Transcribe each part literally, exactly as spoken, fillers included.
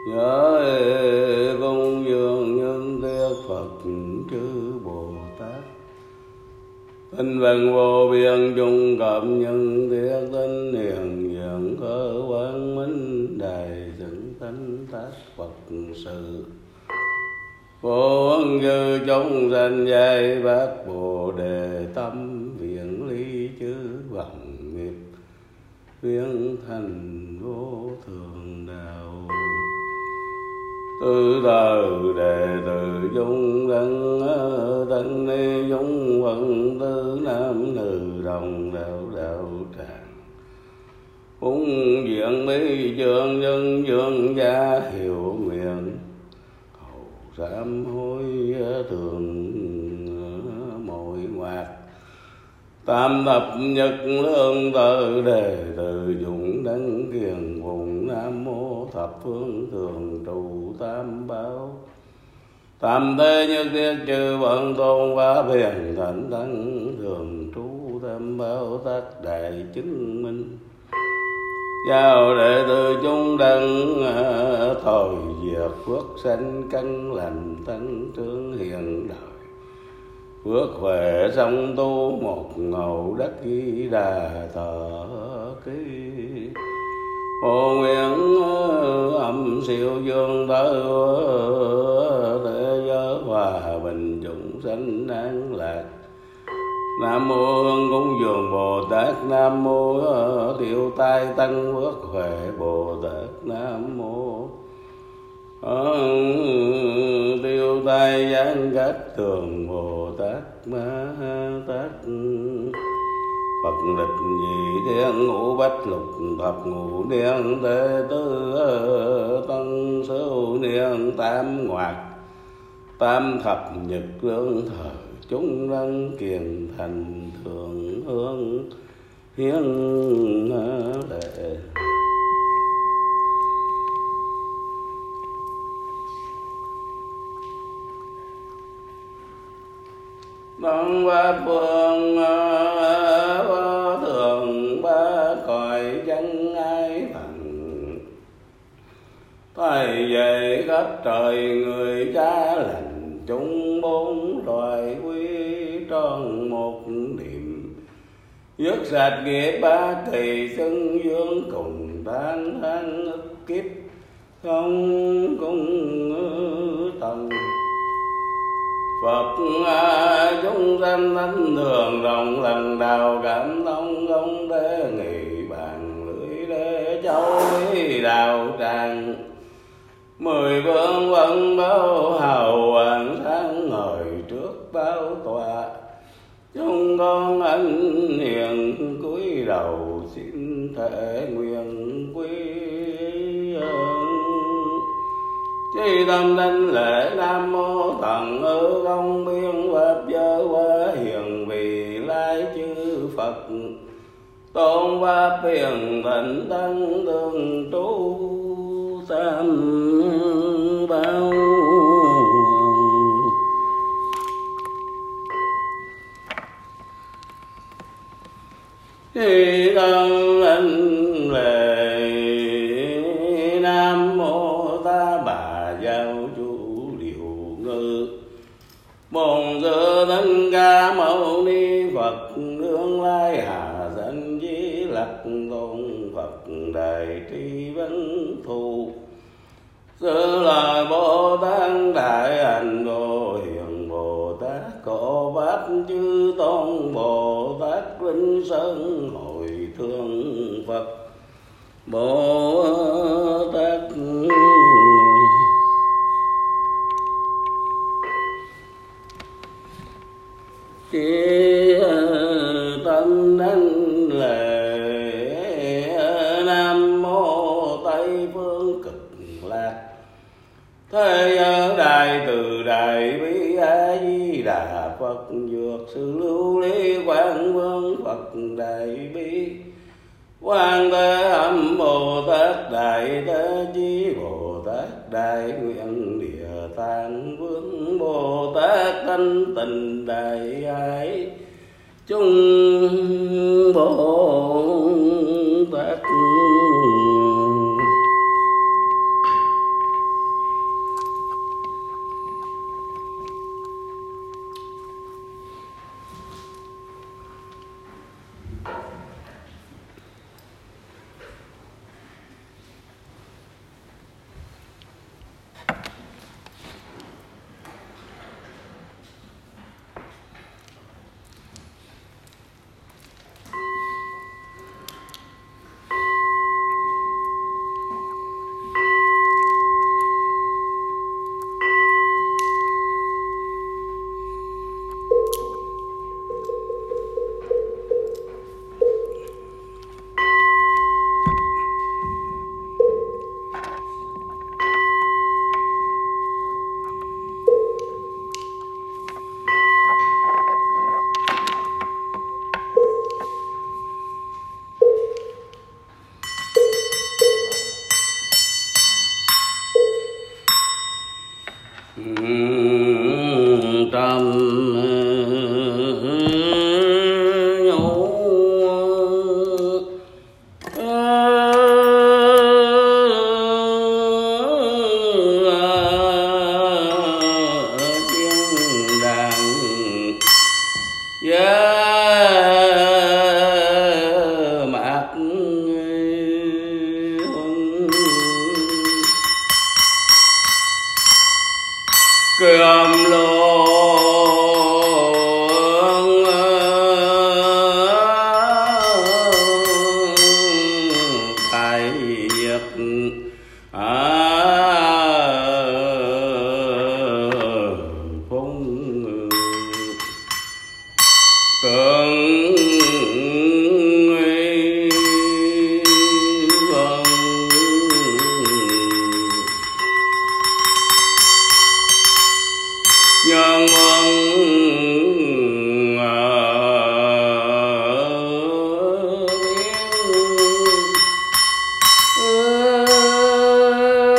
Nhớ công dường nhân thiết Phật chư Bồ Tát, tinh văn vô biên chung cộng nhân thiết tinh hiền hiện cơ quang minh đài dựng thánh tác Phật sự. Vô ân dư chúng sanh giai bát Bồ đề tâm viện ly chư bằng nghiệp viễn thành vô thường đạo. Từ từ đề từ dung đăng tân ni dung vận tư nam nữ đồng đạo đạo tràng. Phúng diện bí trường nhân dương gia hiệu nguyện, hầu sám hối thường mọi ngoạt. Tam thập nhật lương tự đề từ dụng đăng kiền vùng nam mô thập phương thường trụ tam bảo. Tam thế nhất thiết chư vận tôn pháp hiền thánh tăng thường trú tam bảo tác đại chứng minh. Chào đệ tử chúng đăng thời diệt phước sanh căn lành tăng trưởng hiện đời. Phước huệ song tu một ngầu đắc ghi đà thọ ký. Hồ nguyện âm siêu dương tử thế giới hòa bình chúng sanh an lạc. Nam mô Hương cúng dường Bồ Tát, Nam mô tiêu tai tăng phước huệ Bồ Tát, Nam mô tiêu tai giáng cách thường Bồ Tát Ma Tát. Phật lịch nhị thiên ngũ bách lục thập ngũ niên tế tứ tân sửu niên tam ngoạt. Tam thập nhật lương thời chúng đăng kiền thành thường hương hiến lệ. Đông ba phương vô thường ba cõi chẳng ai bằng. Thầy dạy khắp trời người cha lành, chúng bốn loài quy tròn một niệm. Dứt sạch nghiệp ba kỳ xưng dương cùng tan than ức kiếp không cùng tầng. Phật chúng sanh thánh thường rộng lần đầu cảm thông công đế nghị bàn lưỡi đế châu bí đạo tràng. Mười phương vận báo hào hoàng sáng ngời trước báo tòa. Chúng con anh hiền cúi đầu xin thể nguyện quy ơn. Chi tâm đảnh lễ Nam mô Thần ư công biên pháp giới quá hiền vì lai chư Phật. Tôn pháp hiền thịnh tăng tương trú tam bảo. Chi tâm đảnh lễ Nam mô Ta Bà Giáo Chủ Điều Ngư. Bổn Sư Thích Ca Mâu Ni Phật đương lai hạ sanh Di Lặc Tôn Phật Đại Tri Văn Thù. Sư là Bồ Tát Đại Hạnh Vô Hiền Bồ Tát Cổ Pháp Chư Tôn Bồ Tát Linh Sơn Hội Thương Phật Bồ Tát. Chi tâm đảnh lễ Nam mô Tây phương cực lạc. Thế giới đại từ đại bi A Di Đà Phật dược sư lưu ly quang vương Phật đại bi. Quan Thế Âm Bồ Tát Đại Thế Chí Bồ Tát Đại Nguyện Địa Tạng Vương Bồ Tát Thanh Tịnh Đại Ái Chung Bồ Tát. cơm luôn phải việc à phong tưởng nhân ân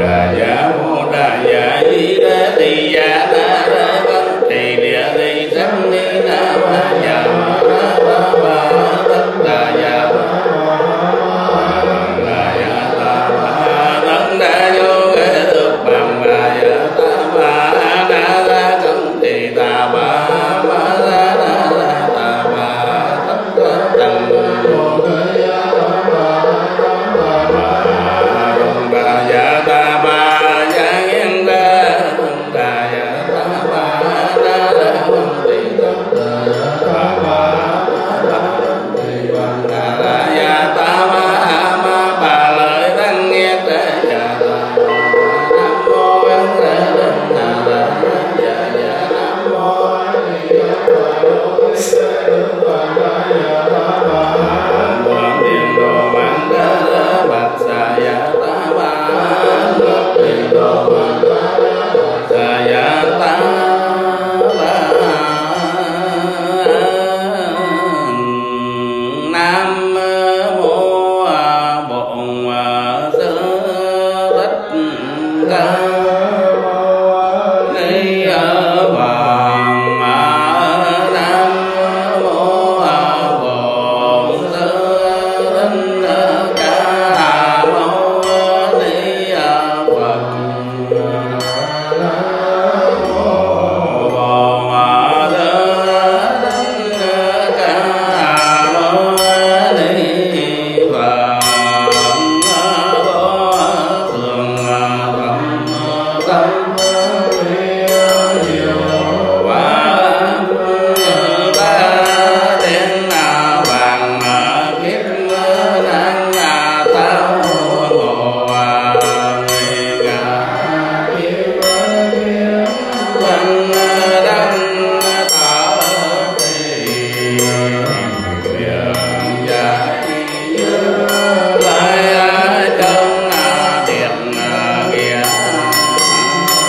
Hãy subscribe cho kênh Ghiền Mì Gõ để không bỏ lỡ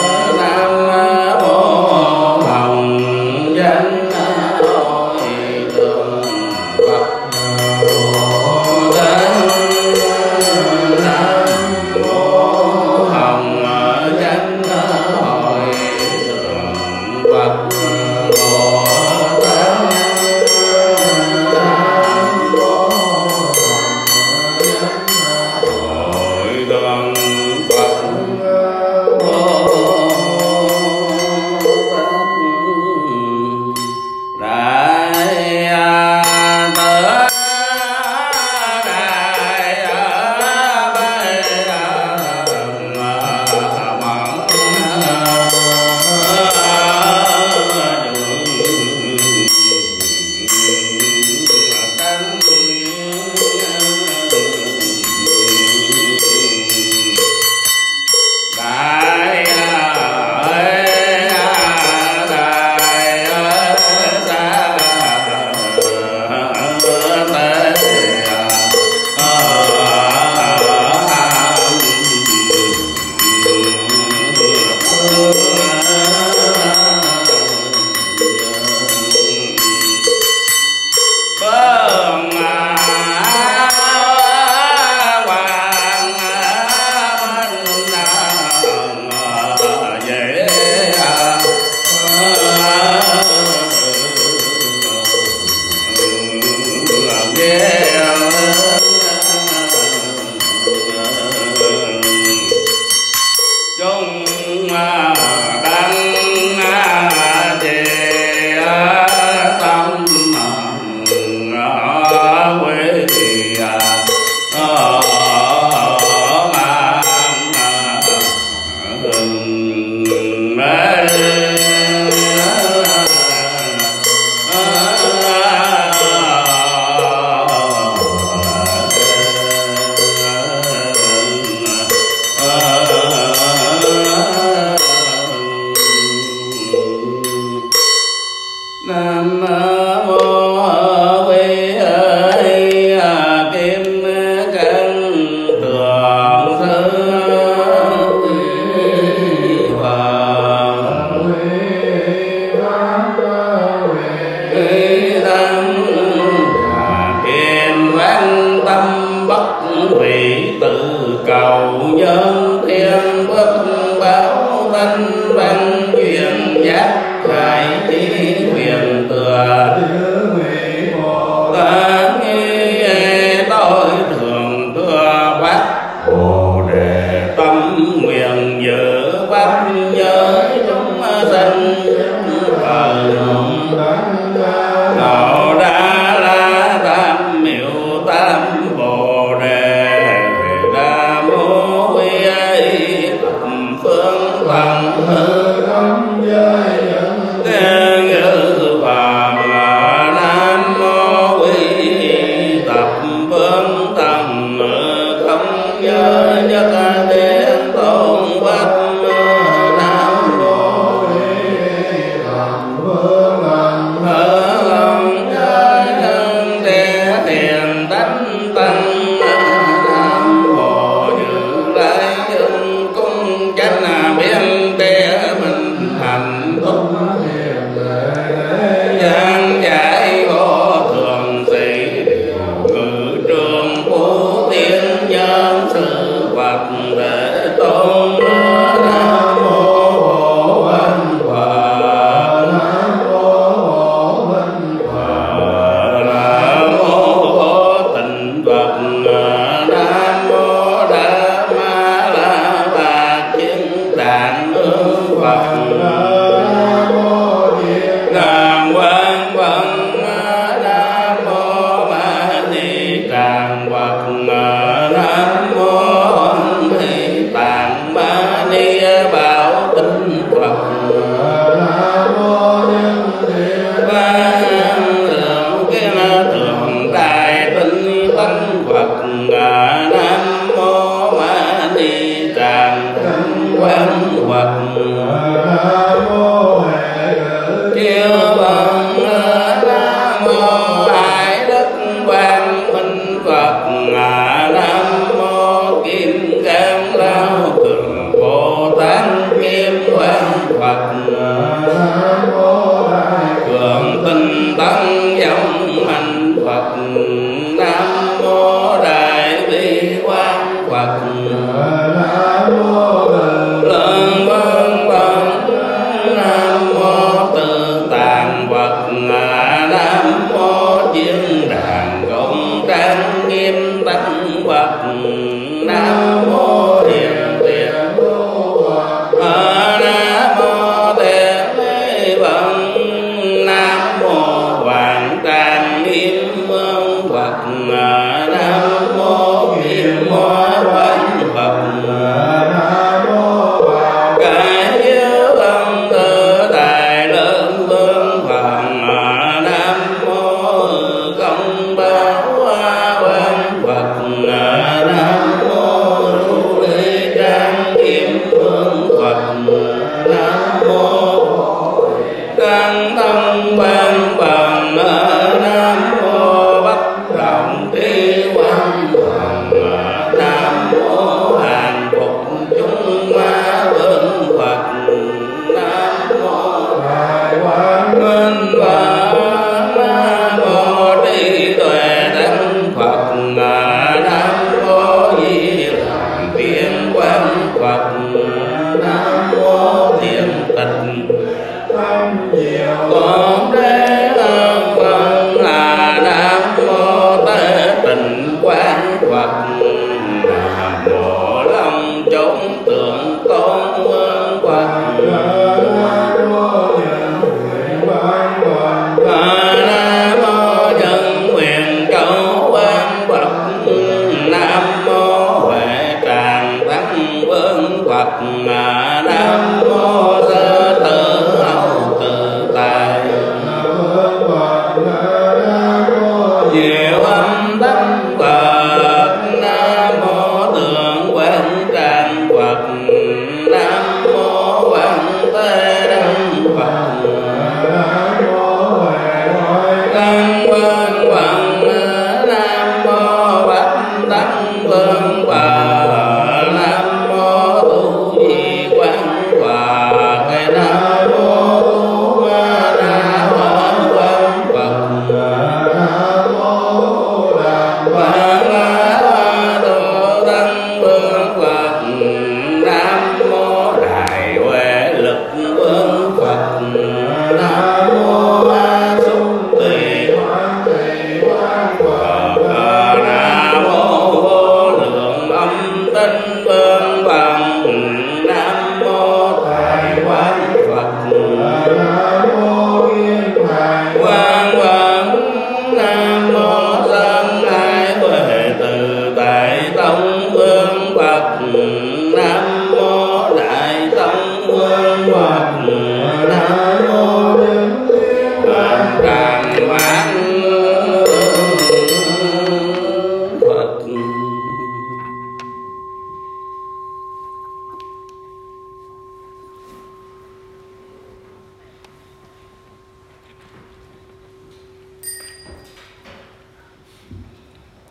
Vương Bà Nam Mô Tu Di Quán Hòa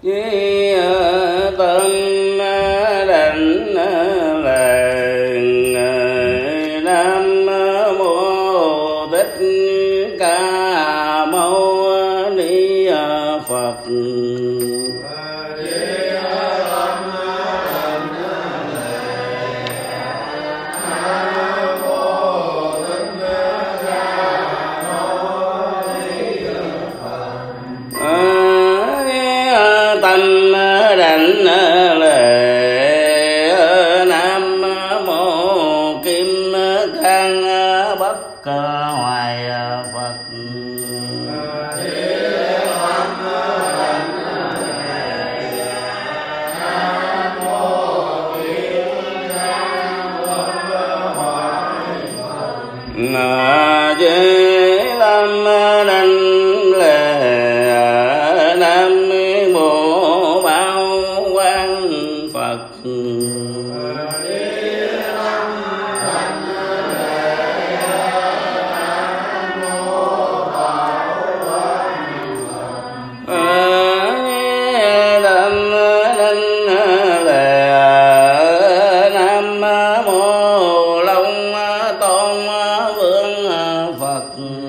Với tâm đảnh làng Nam Mô Thích Ca Mâu Ni Phật. Tâm đảnh lệ Nam Mô Kim Cang Bất Hoài Phật. Với tâm đảnh lệ Nam Mô Bảo Quang Phật. Nam Mô Long Tôn Vương Phật.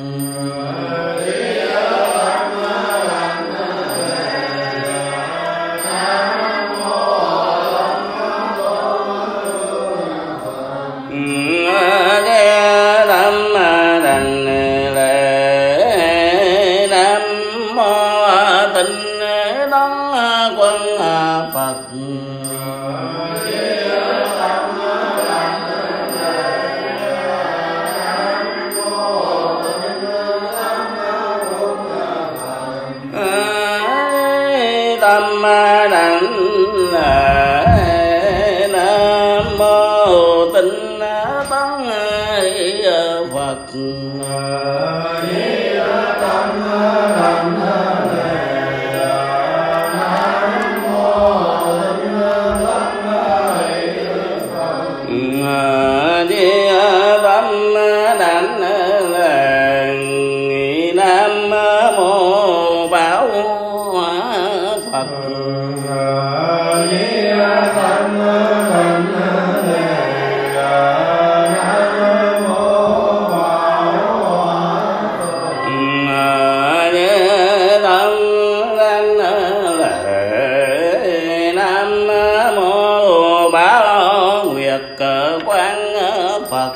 Phật. Tâm đảnh lệ Nam Mô Tinh Tấn Phật. Nam Mô Bảo Phật. Nam Mô Bảo Nguyệt Quang Phật.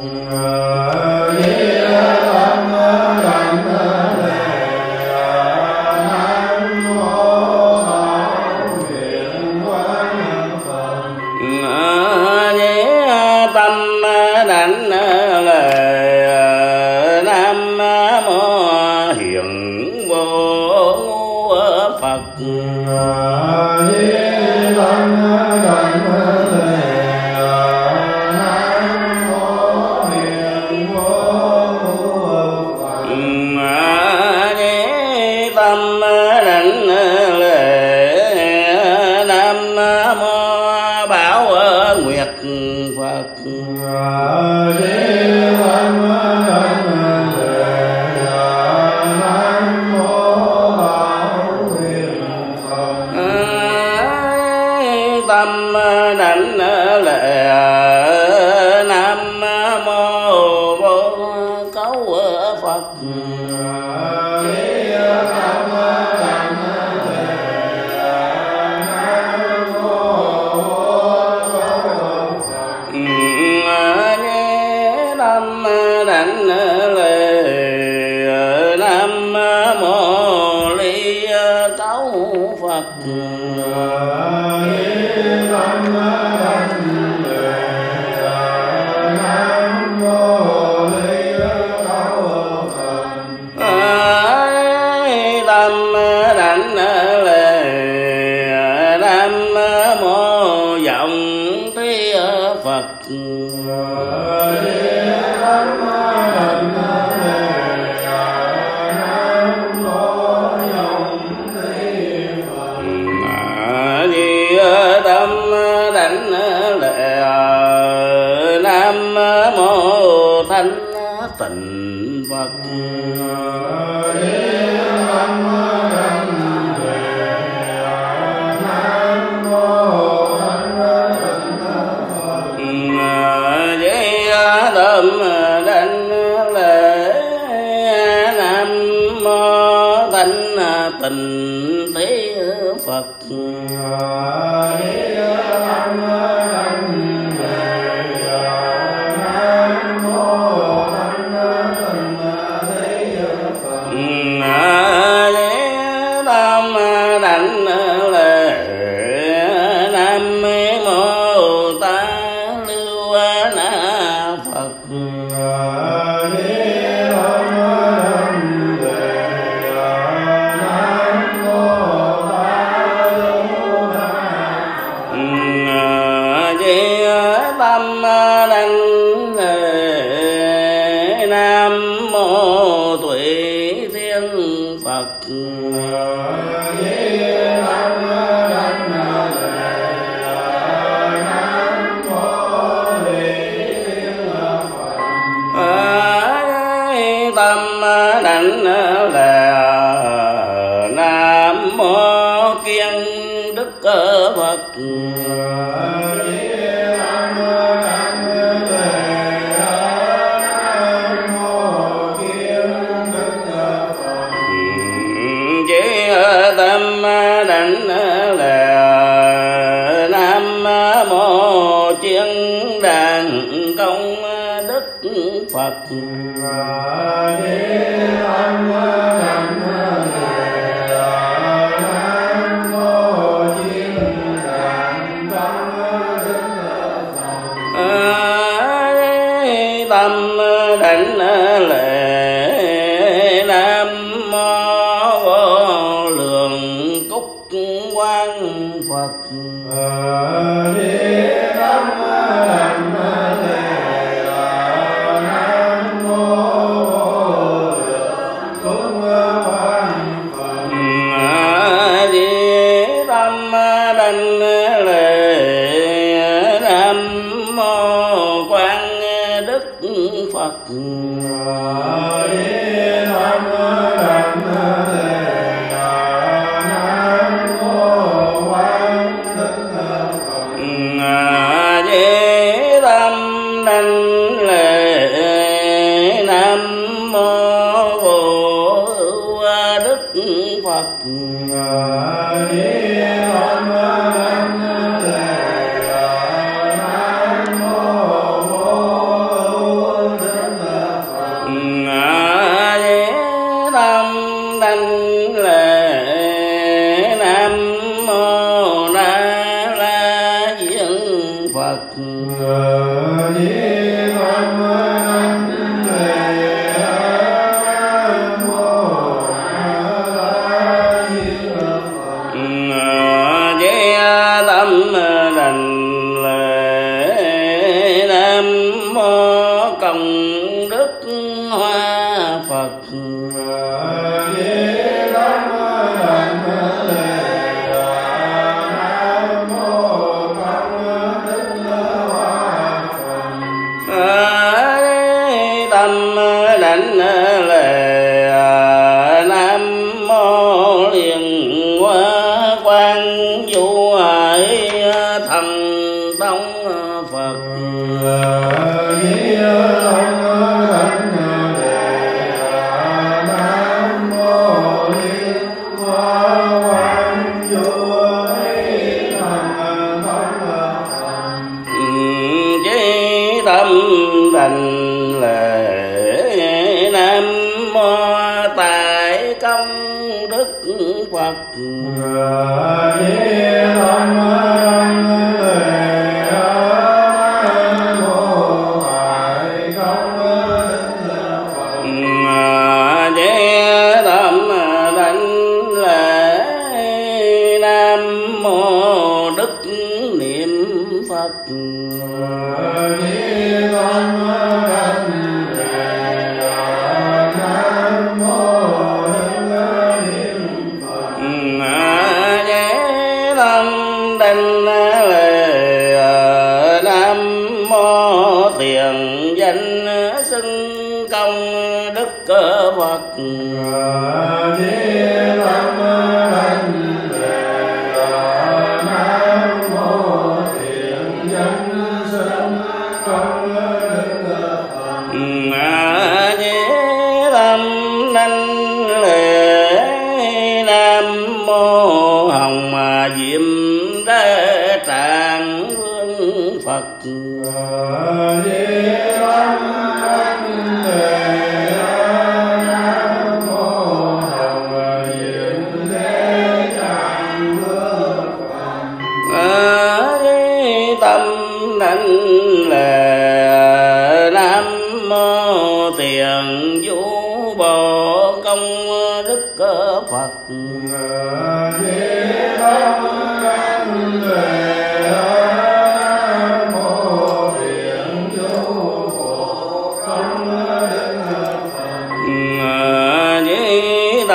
Tâm đảnh lệ Nam Mô Hiện Vô Phật. Tâm đảnh lệ Nam Mô Bảo Nguyệt Phật. Tâm đảnh lệ Nam Mô Vô Cấu Phật. Tâm đảnh lệ Nam Mô Ly Cấu Phật. Tâm đảnh lệ Nam Mô Vọng Thi Phật. Tâm đảnh lệ Nam Mô Thanh Tịnh Phật. tâm đảnh lễ nam mô thánh tình thế Phật.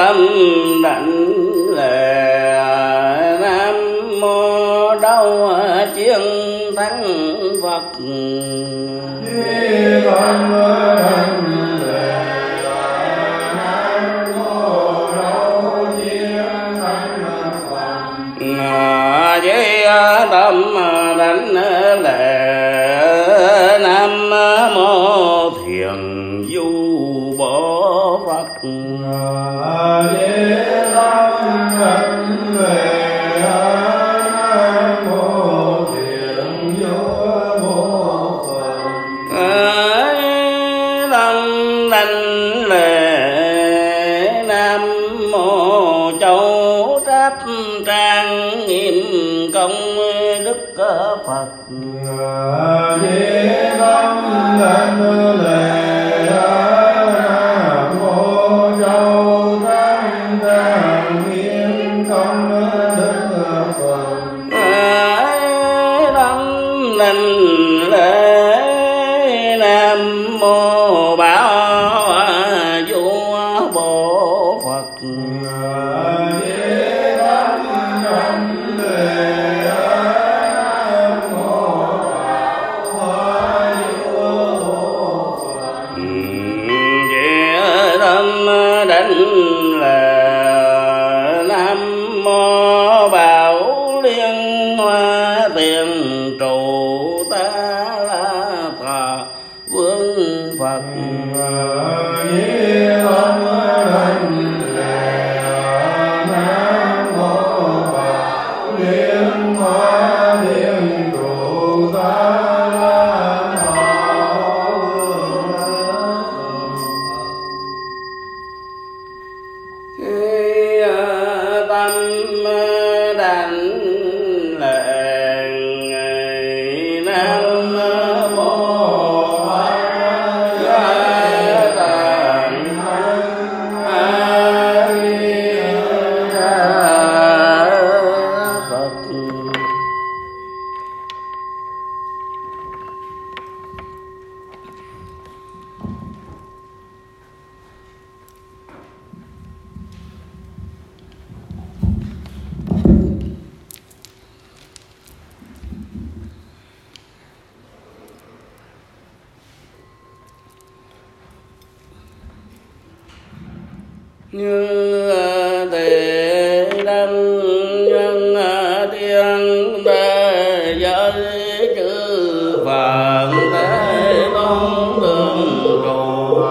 tâm đảnh lễ nam mô đâu chiến thắng Phật. Tâm đảnh lễ nam mô thiền du bồ Phật. Trang nghiêm công đức Phật. Di tâm đảnh lễ nam mô châu trang trang nghiêm công đức Phật. Tâm đảnh lễ nam mô bảo vua Bồ Phật. Như thế đăng nhân tiên bề giới chư Phật thế tôn tương trụ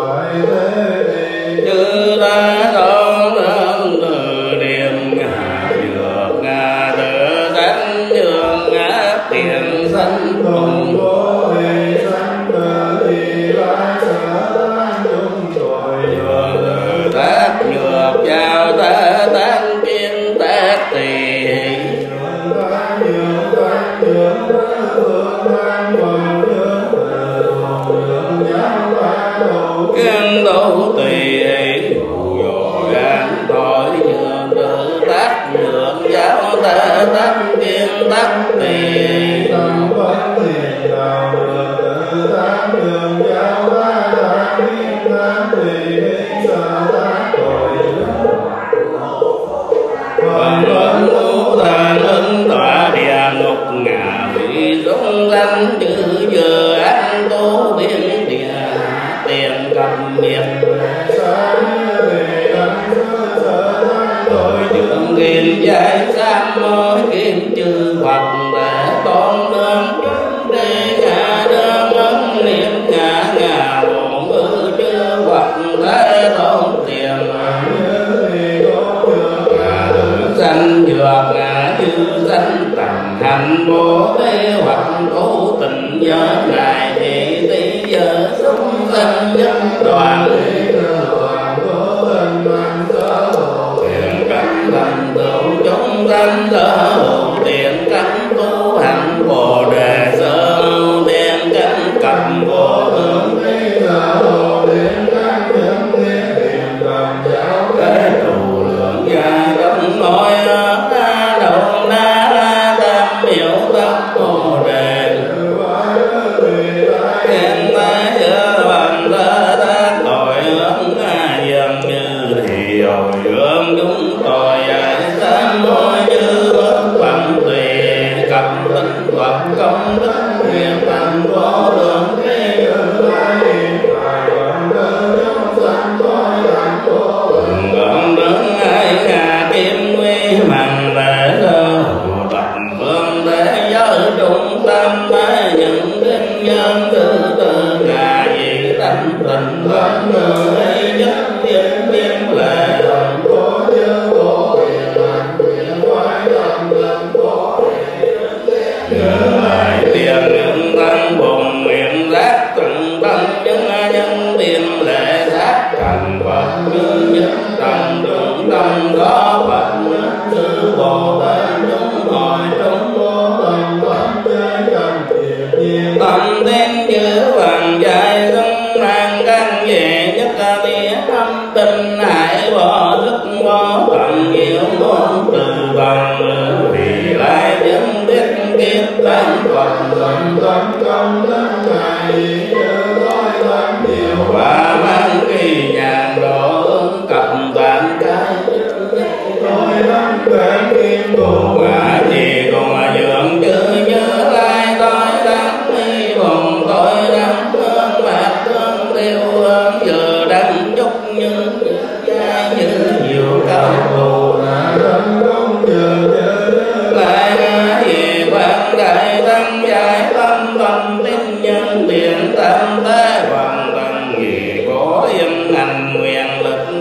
chư ta tôn tương từ điểm ngã dược ngã tự sanh dược ngã tiền sanh cùng chào ta tan kiên tác tỳ kiên tu tỳ dụ gan tội nhường tự tác nhường giáo ta tan kiên tác tỳ danh chữ giờ ăn tu biến địa tiền cầm miệt tội trường nghìn giải sam môi kim chư Phật để tôn lương chúng đi ngã đơn ấn niệm ngã ngã bổn ư chư Phật thế tôn tiền danh dược ngã chư danh tầm hành bố thế hoặc cố tình nhớ ngài thị tí giờ sung danh nhất đoàn tiền cảnh thành tựu chúng sanh sở hữu tiền cảnh tu hành bồ đề sơ tiền cảnh cầm vô hướng cái trụ lượng dài đông nói đầu na la tam biểu tâm bồ đề hiện tại giữa bằng ta tác tội hướng dường như thì hồi hướng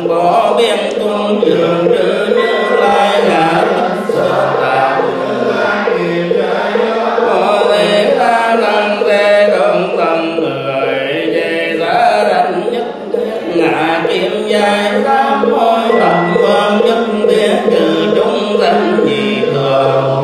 có biên cung dường chữ Như Lai hạ sở tạo có thế ta năng thế đồng tâm người về giá đánh nhất ngã kim dài tám môi tập vân nhất tiến trừ chúng sanh nhị thường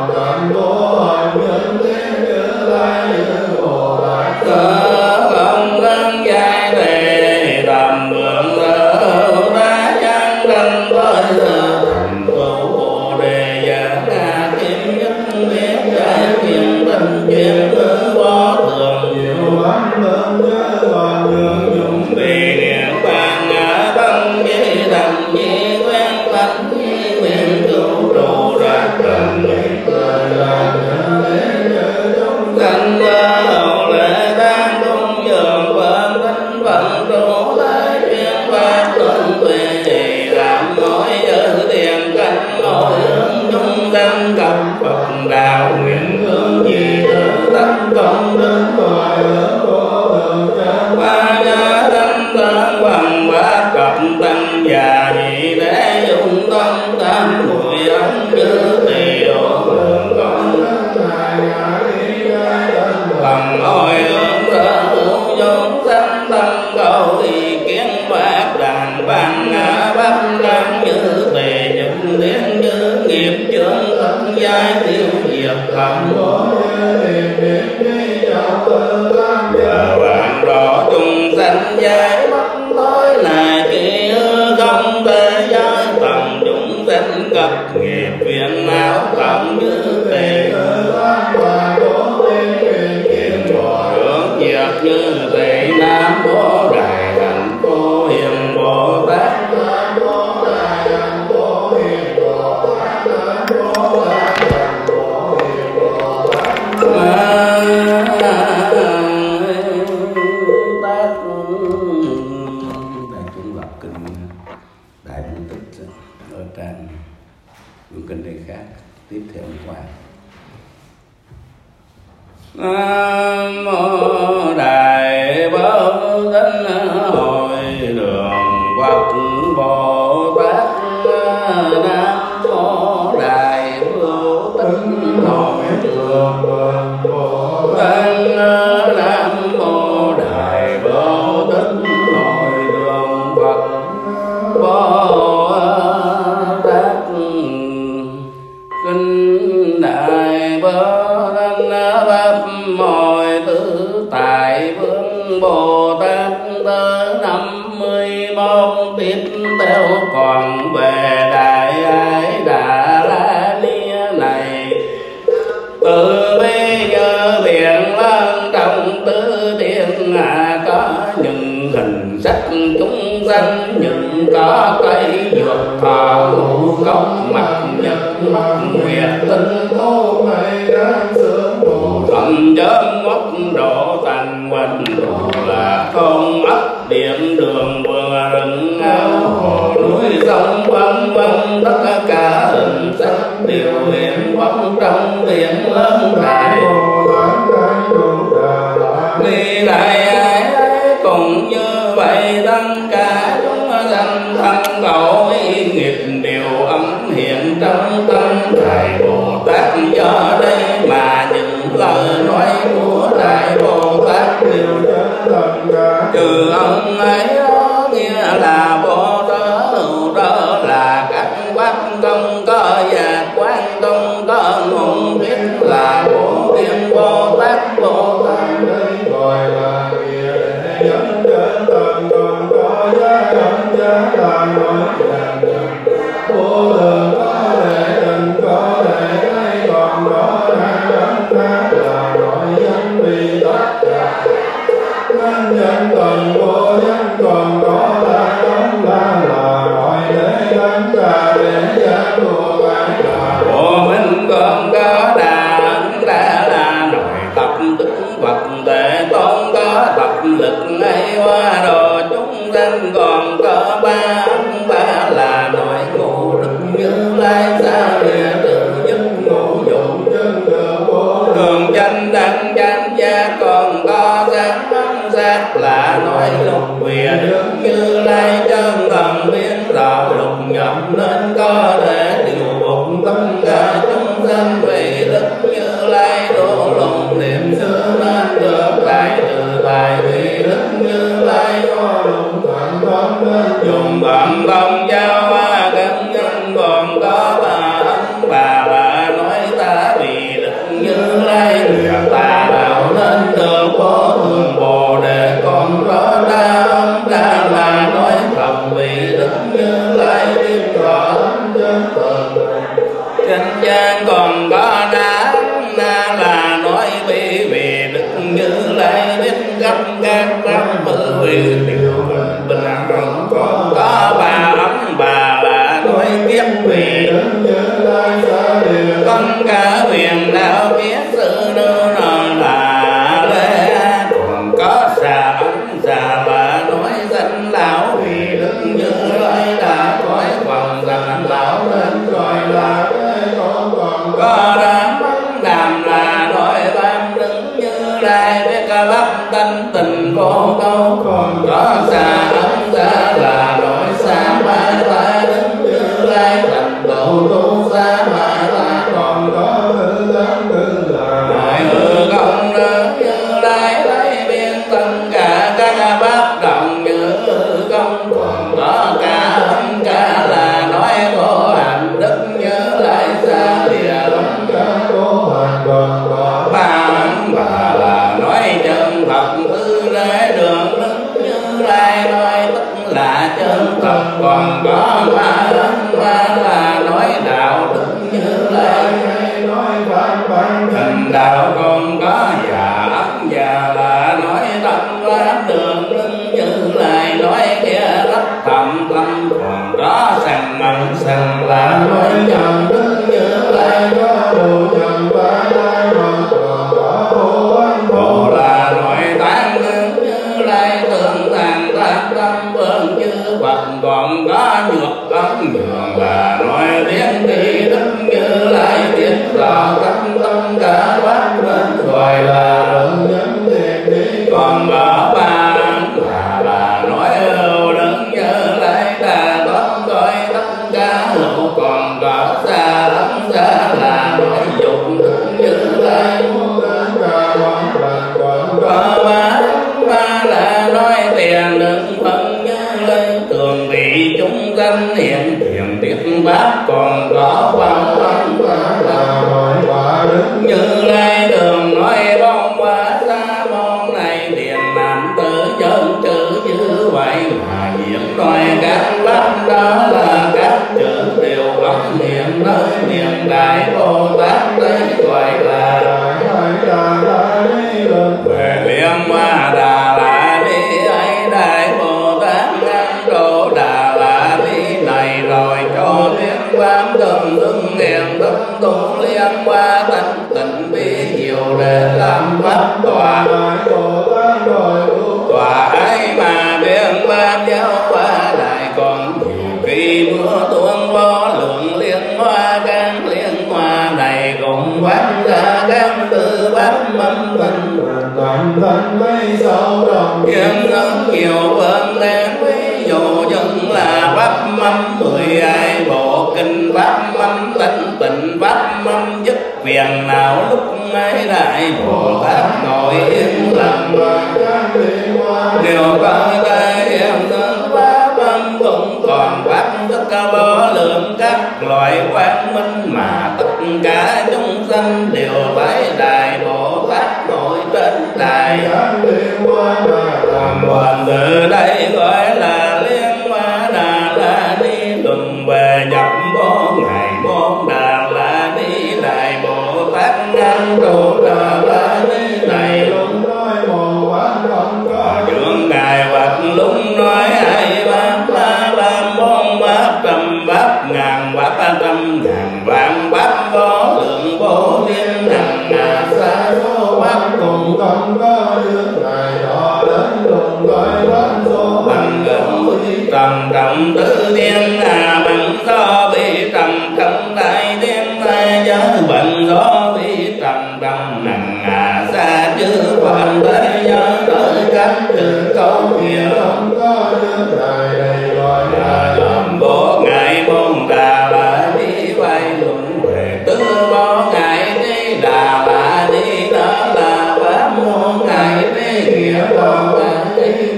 không thân dài thề tầm vượng thơ đá chân thân tới thơ thành tụ bồ đề giả ngã kim nhất tiến giải kim tinh chuyên tướng vô thường nhiều lắm lớn nhớ còn nhường dùng vì niệm bàn ngã tâm với đầm nhi quen tánh nhi nguyện cứu trụ ra trần niệm lời là nhân lễ nhớ trong sanh hậu lễ đang tung dường quên tinh vận trụ thái chuyên phát luận tùy thì làm nói giữ tiền cánh ngồi hướng chung sanh gặp Phật đạo nguyện hướng gì tự tâm công đức ngoài lớn vô thường chân qua gia tâm tăng bằng bát cập tăng già nhị để dụng tâm tam mùi ấm như tỳ độ lượng công đức ngài ngã đi ra chân bằng ôi hướng ra hữu dung sanh tâm cầu ý kiến bát đàn bằng ngã bát đàn như tề nhật liên như nghiệp chướng tất giai tiêu diệt thầm giờ vạn rõ chung sanh giai bất tối này kỳ hư không thể giới tầm chúng sanh gặp nghiệp phiền não tầm như tề hướng diệt như tề nam bố đại hạnh cô hiền bồ tát kinh đây khác tiếp theo qua Nam mô Đại Bảo Thánh Hội Đường Phật Bồ Tát. Nam mô Đại Bảo Thánh Hội Đường Phật Bồ Tát. Nam mô Đại Bảo Thánh Hội Đường Phật Bồ Tát. Kinh Đại Bảo Thánh Pháp mọi thứ tại vương Bồ Tát tới năm mươi môn tiếp theo còn về Đại Ái Đà La Ni này. Từ bây giờ biển lớn trong tứ thiên hạ có những hình sắc chúng sanh, những có cây dược thọ ngũ cốc mặt nhật mặt nguyệt tinh thu mây đáng sướng bồ thầm chớm ngốc độ thành quanh đồ là không ấp điểm đường vừa rừng ao hồ núi sông vân vân tất cả hình sắc đều hiện bóng trong biển lớn đại vì đại ái cùng như vậy tất cả chúng sanh thân cầu ý nghiệp đều ấm hiện trong tâm Đại Bồ Tát. Do đây mà những lời nói của Đại Bồ Tát đều chân thật cả. Trừ ông ấy đó nghĩa là Bồ Tát hữu đó là các quán công có và quán công có ngôn thuyết là Bồ Biên Bồ Tát. Bồ Tát đây gọi là nghĩa để dẫn đến thần còn có giá dẫn giá là nói rằng vô lượng có thể đừng có thể đây còn đó ra dẫn ra là nói danh vì tất cả nên nhân cần vô nhân còn có là đóng la là nói để đánh ra để giác ngộ cái là của mình còn có đà đã là nội tập đức Phật Tệ Tôn có tập lực ấy hoa đồ chúng sanh còn có ba ấn ba là nội ngộ đức Như Lai xa địa tự nhất ngộ dụng chân được vô thường chánh đẳng chánh giác còn có giác ấn giác là nội lục quìa đức Như Lai chân thần phận nên có thể điều phục tất cả chúng sanh vì Đức Như Lai độ lòng niệm xứ nên được đại từ tại vì Đức Như Lai độ lòng thận thông nên dùng bằng công giao hoa căn nhân còn có bà ân bà là nói ta vì Đức Như Lai nguyện tà đạo nên được vô thường Bồ Đề còn rõ ta ông ta là nói thật vì Đức Như Lai biết rõ chân tường trên gian còn có đá na là nói bi vì Đức Như Lai biết gấp các pháp mưu vì điều bình hạnh còn có bà ấm bà là nói kiếp vì Đức Như Lai xa điều tất cả huyền đạo biết sự nương non là lễ còn có xà ấm xà là nói danh lão vì Đức Như Lai đã cõi quần danh lão nên gọi là có đám đàm là nói ban Đức Như Lai biết ca lắp tánh tình vô câu còn có xa ấm xa là nói xa ma ta Đức Như Lai thành tựu tu xa ma ta còn có hư tánh tư là đại hư công Đức Như Lai lấy biên tất cả các pháp động như công còn có ca ấm ca là nói vô hạnh Đức Như Lai xa địa lắm bà bà là nói chân thật tư lễ đường Đức Như Lai nói tất là chân thật còn có ma ân ma là nói đạo Đức Như Lai nói pháp bản thành đạo còn có già ấp già là nói tâm pháp đường Đức Như Lai nói kia rất thầm tâm còn có sanh măng sanh là nói chân Đức Như Lai có đủ chân ba lai mà còn có vô ân bộ là nói tán Đức Như Lai tương tàn tác tâm vương chư Phật còn có nhược ấm nhường là nói riêng đi Đức Như Lai biết rõ tâm tâm cả pháp nên gọi là lượng nhân thiện đi còn ở ba là là nói ưu Đức Như Lai ta có gọi tất cả hữu còn có xa lắm xa là nói dụng Đức Như Lai muốn đến cả quán bàn quán có ba ba là nói tiền đừng phân Như Lai thường vị chúng danh hiện tiền tiết pháp còn có văn văn ba là nói quả Đức Như Lai thường nói bông qua xa môn này tiền nam tử chân chữ như vậy mà diễn nói các pháp đó là các chữ đều gốc niệm nơi niệm đại Bồ Tát đây gọi là về liên hoa Đà La Ni ấy đại Bồ Tát ngăn độ Đà La Ni này rồi cho biết quán gần lưng hiền đức tu liên hoa tánh tịnh bi nhiều để làm pháp tòa tòa ấy mà biên ban giáo hoa lại còn nhiều khi mưa tuôn vô lượng liên hoa can liên hoa này cũng phát ra các tư pháp mâm tinh toàn thân mấy sâu đồng yên rất nhiều vấn đề ví dụ như là pháp mâm mười hai bộ kinh pháp mâm tịnh tịnh pháp mâm dứt phiền não lúc ấy đại Bồ Tát ngồi yên lặng điều con ta hiện thân pháp mâm cũng còn pháp tất cả vô lượng các loại quang minh mà tất cả chúng sanh đều phải đại Bồ Tát ngồi trên đài còn từ đây gọi là liên hoa Đà La Ni tuần về nhập vô ngày môn Đà La Ni đại Bồ Tát ngăn độ Đà La Ni này luôn nói một quán không có trưởng ngài hoặc lúc nói hai ba ba ba môn pháp trăm pháp ngàn pháp trăm ngàn vạn pháp vô lượng vô biên hằng hà sa số pháp cùng không có được ngài đó đến cùng gọi đến số bằng gần trầm trầm tứ thiên hà bằng do bị trầm trầm đại thiên tai giới bệnh do bị trầm trầm hằng hà sa chư phận thế giới tới các trừ câu kia không có được ngài đây gọi là làm bộ ngài môn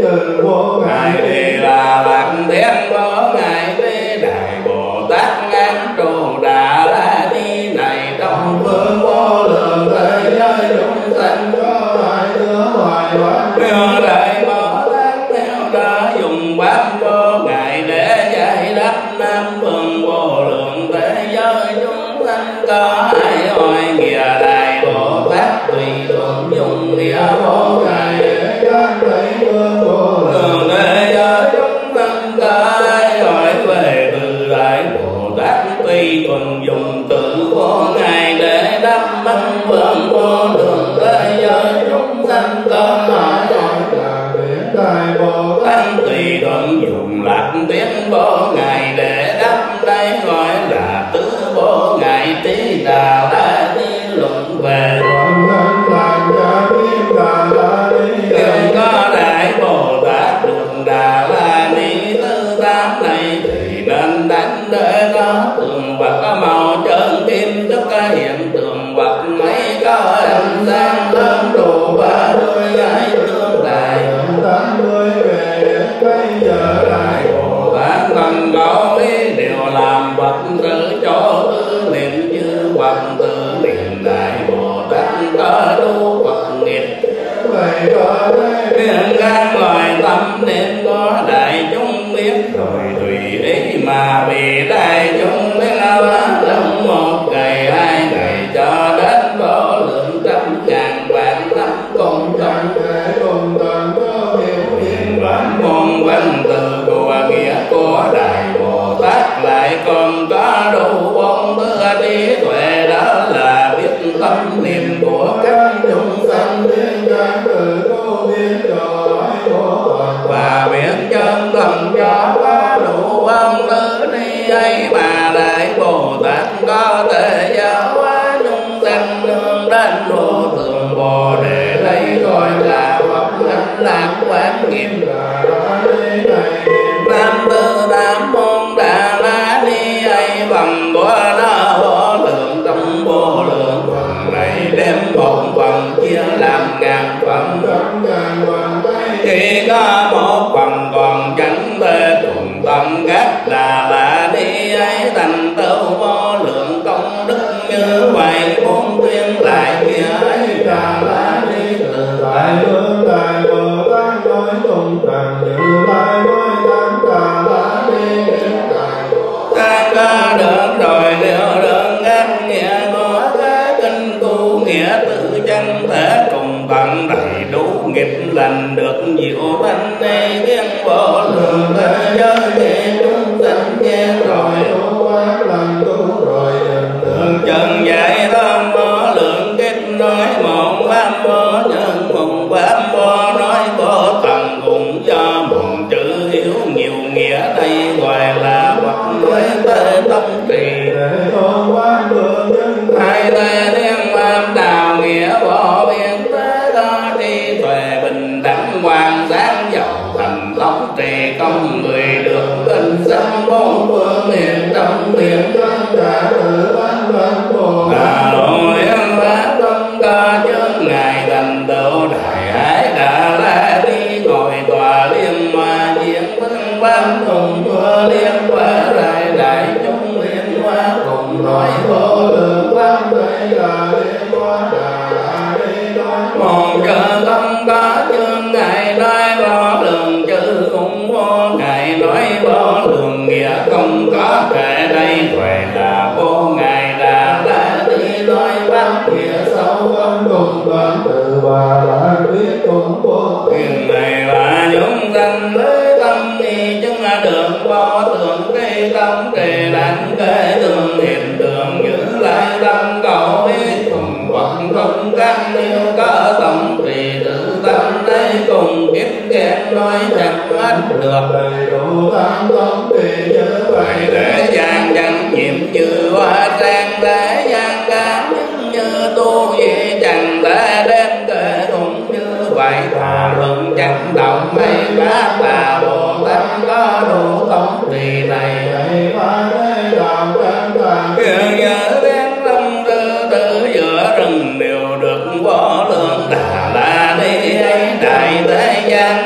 từ vô ngài đi là lạc thiên vô ngài đi đại Bồ Tát ngăn trụ đà la ni này trong phương vô lượng thế giới chúng sanh có đại thừa hoài quán theo đại Bồ Tát theo đã dùng pháp vô ngài để giải đáp nam phương vô lượng thế giới chúng sanh có ai hỏi nghĩa đại Bồ Tát tùy thuận dùng nghĩa vô ngài để giác thấy phương vô lượng thế giới chúng sanh có ai hỏi về từ đại Bồ Tát tùy thuận dùng từ vô ngài để đáp văn phương vô lượng thế giới chúng sanh có ai hỏi là biển đại Bồ Tát tùy thuận dùng lạc tiếng vô ngài để đáp đây gọi là tứ vô ngài trí đà la ni luận về luận nhân làm cha biết đà la ni đừng có đại Bồ Tát được đà la ni thứ tám này thì nên đánh để có tường vật màu trơn kim tức hiện tượng vật mấy có ánh sáng lớn đủ ba mươi gái tương đại tám mươi về đến bây giờ đại Bồ Tát cần có ý điều làm vật sự cho tư niệm như vật tự niệm đại Bồ Tát có đủ vật nghiệp vậy có thế miệng gan loài tâm niệm có đại chúng biết rồi tùy ý mà vì đại chúng biết là trong một ngày hai ngày cho đến vô lượng trăm ngàn vạn năm cùng trong thể cùng toàn có hiểu thiên bản môn văn từ của nghĩa của đại Bồ Tát lại còn có đủ bốn thứ trí tuệ đó là biết tâm niệm của các chúng sanh thiên can từ vô biên cho nói vô tận và biết chân tâm cho có đủ bốn thứ ni ấy mà đại Bồ Tát có thể giáo hóa chúng sanh nương đến vô thượng Bồ Đề lấy gọi là vật lãnh lạc quán nghiêm đà la ni này nam tư nam môn đà la ni ấy bằng của nó vô lượng trong vô lượng phần này đem một phần chia làm ngàn phần ngàn phần chỉ có một phần còn chẳng thể cùng tâm các đà la ni ấy thành tựu vô lượng công đức như vậy muốn tuyên lại nghĩa ấy đà la ni từ đại vương đại Bồ Tát nói cùng tràng như lai nói tăng đà la ni đại Bồ Tát có được rồi liệu được các nghĩa của các kinh tu nghĩa tự chân thể cùng tận đầy đủ nghiệp lành được nhiều thanh này thiên vô lượng thế giới thì chúng sanh nghe rồi tu ác lành tu rồi đường chân giải thơm vô lượng kết nói một pháp vô nhân một pháp vô nói vô tầng cùng do một chữ hiểu nhiều nghĩa đây gọi là vật nói tế tâm trì để tôn pháp đường nhân hai thế thiên pháp đào nghĩa vô biên thế đó tri tuệ bình đẳng hoàng sáng giàu thành tóc trì công người được kinh sanh bốn phương niệm trong niệm chân trả tự văn văn bồ đà lộ yên pháp tâm ca chân ngài thành tựu đại ái đà la ni ngồi tòa liên mà diễn phân văn cùng vừa liên qua đại đại chúng liên hoa cùng nói vô lượng pháp đây là liên hoa đà la ni nói một giờ tâm ca chân ngài nói vô lượng chữ cũng vô ngài nói vô lượng nghĩa không có kể đây gọi là vô ngài đà la ni nói pháp nghĩa sâu không cùng đoạn từ và đã biết cũng vô quyền này là chúng sanh lấy tâm ni chứng được vô tượng cây tâm trì đảnh kế tương hiện tượng giữ lại tâm cầu biết cùng vật không căn nếu có tâm trì tự tâm đây cùng kiếp kẹt nói chẳng hết được đầy đủ tam tâm trì như vậy để gian chẳng nhiệm như hoa trang để gian cảm như tu gì chẳng thể đem kể cũng như vậy thà luận chẳng động hay các bà Bồ Tát có đủ tâm trì này hay phá thế đạo trang toàn hiện nhớ đến tâm tư tự giữa rừng đều được vô lượng đà la ni ấy đại thế gian hành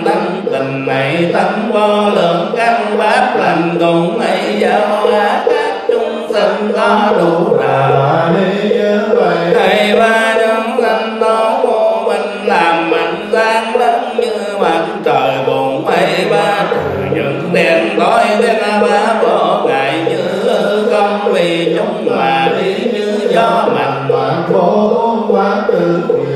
vàng thanh tình này tâm vô lượng các pháp lành cùng ấy giáo hóa các chúng sinh có đủ đạo ni như vậy. Thầy ba chúng sanh đó vô minh làm mạnh gian lớn như mặt trời bùng ấy ba trừ những đèn tối đen ba vô ngại như không vì chúng mà đi như gió mạnh mạnh vô quán tự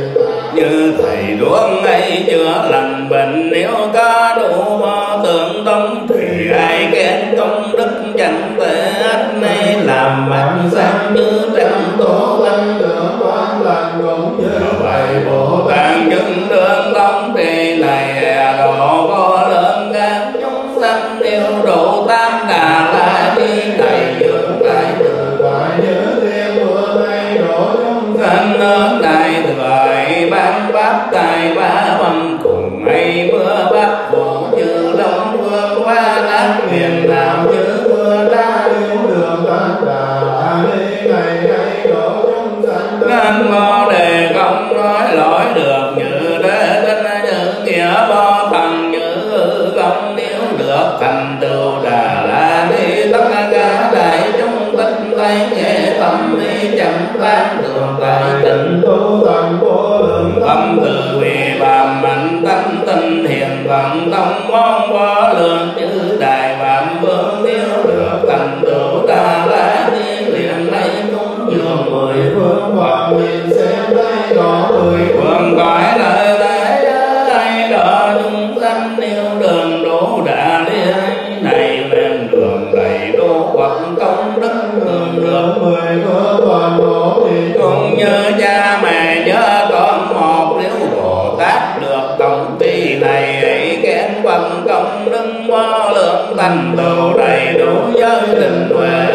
như thầy đuông ấy chữa lành bệnh nếu có đủ vô tượng tông thì ai kén công đức chẳng thể ách này làm mạnh sáng như trăng tố văn được quán lành cũng như vậy Bồ Tát chứng đường tông thì này độ có lớn các chúng sanh đều độ tam đà la ni thầy dưỡng đại từ đại nhớ thiên mưa thay độ chúng sanh nước đại thời ban pháp tài ba bằng cùng hay mưa bắc bộ như đông mưa qua nát miền nào như mưa đá yêu đường tam đà la ni ngày nay độ chúng sanh ngân mô đề không nói lỗi được như đế tinh như nghĩa bo thần như không nếu được thành tựu đà la ni tất cả đại chúng tinh thấy nghe tâm ni chẳng tan đường tại tịnh tu thành vô lượng tâm từ vì phạm mạnh tánh tinh hiền vận tông mong vô lượng chư đại vạn vương nếu được thành tựu đà la ni liền lấy chúng nhường mười phương hoặc nhìn xem thấy có mười phương cõi lời thế ai đó chúng sanh nêu đường đủ đà li này lên đường đầy đủ hoặc công đức đường được mười phương toàn bộ thì cũng như cha mẹ nhớ con một nếu Bồ Tát được công ty này ấy kén bằng công đức vô lượng thành tựu đầy đủ giới tình huệ